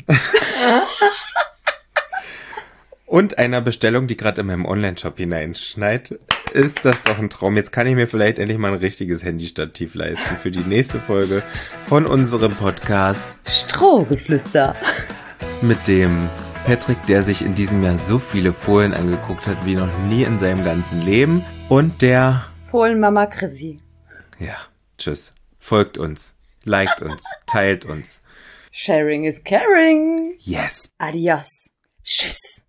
und einer Bestellung, die gerade in meinem Online-Shop hineinschneit, ist das doch ein Traum. Jetzt kann ich mir vielleicht endlich mal ein richtiges Handystativ leisten für die nächste Folge von unserem Podcast Strohgeflüster. Mit dem Patrick, der sich in diesem Jahr so viele Fohlen angeguckt hat wie noch nie in seinem ganzen Leben. Und der Fohlenmama Chrissy. Ja, tschüss. Folgt uns, liked uns, teilt uns. Sharing is caring. Yes. Adios. Tschüss.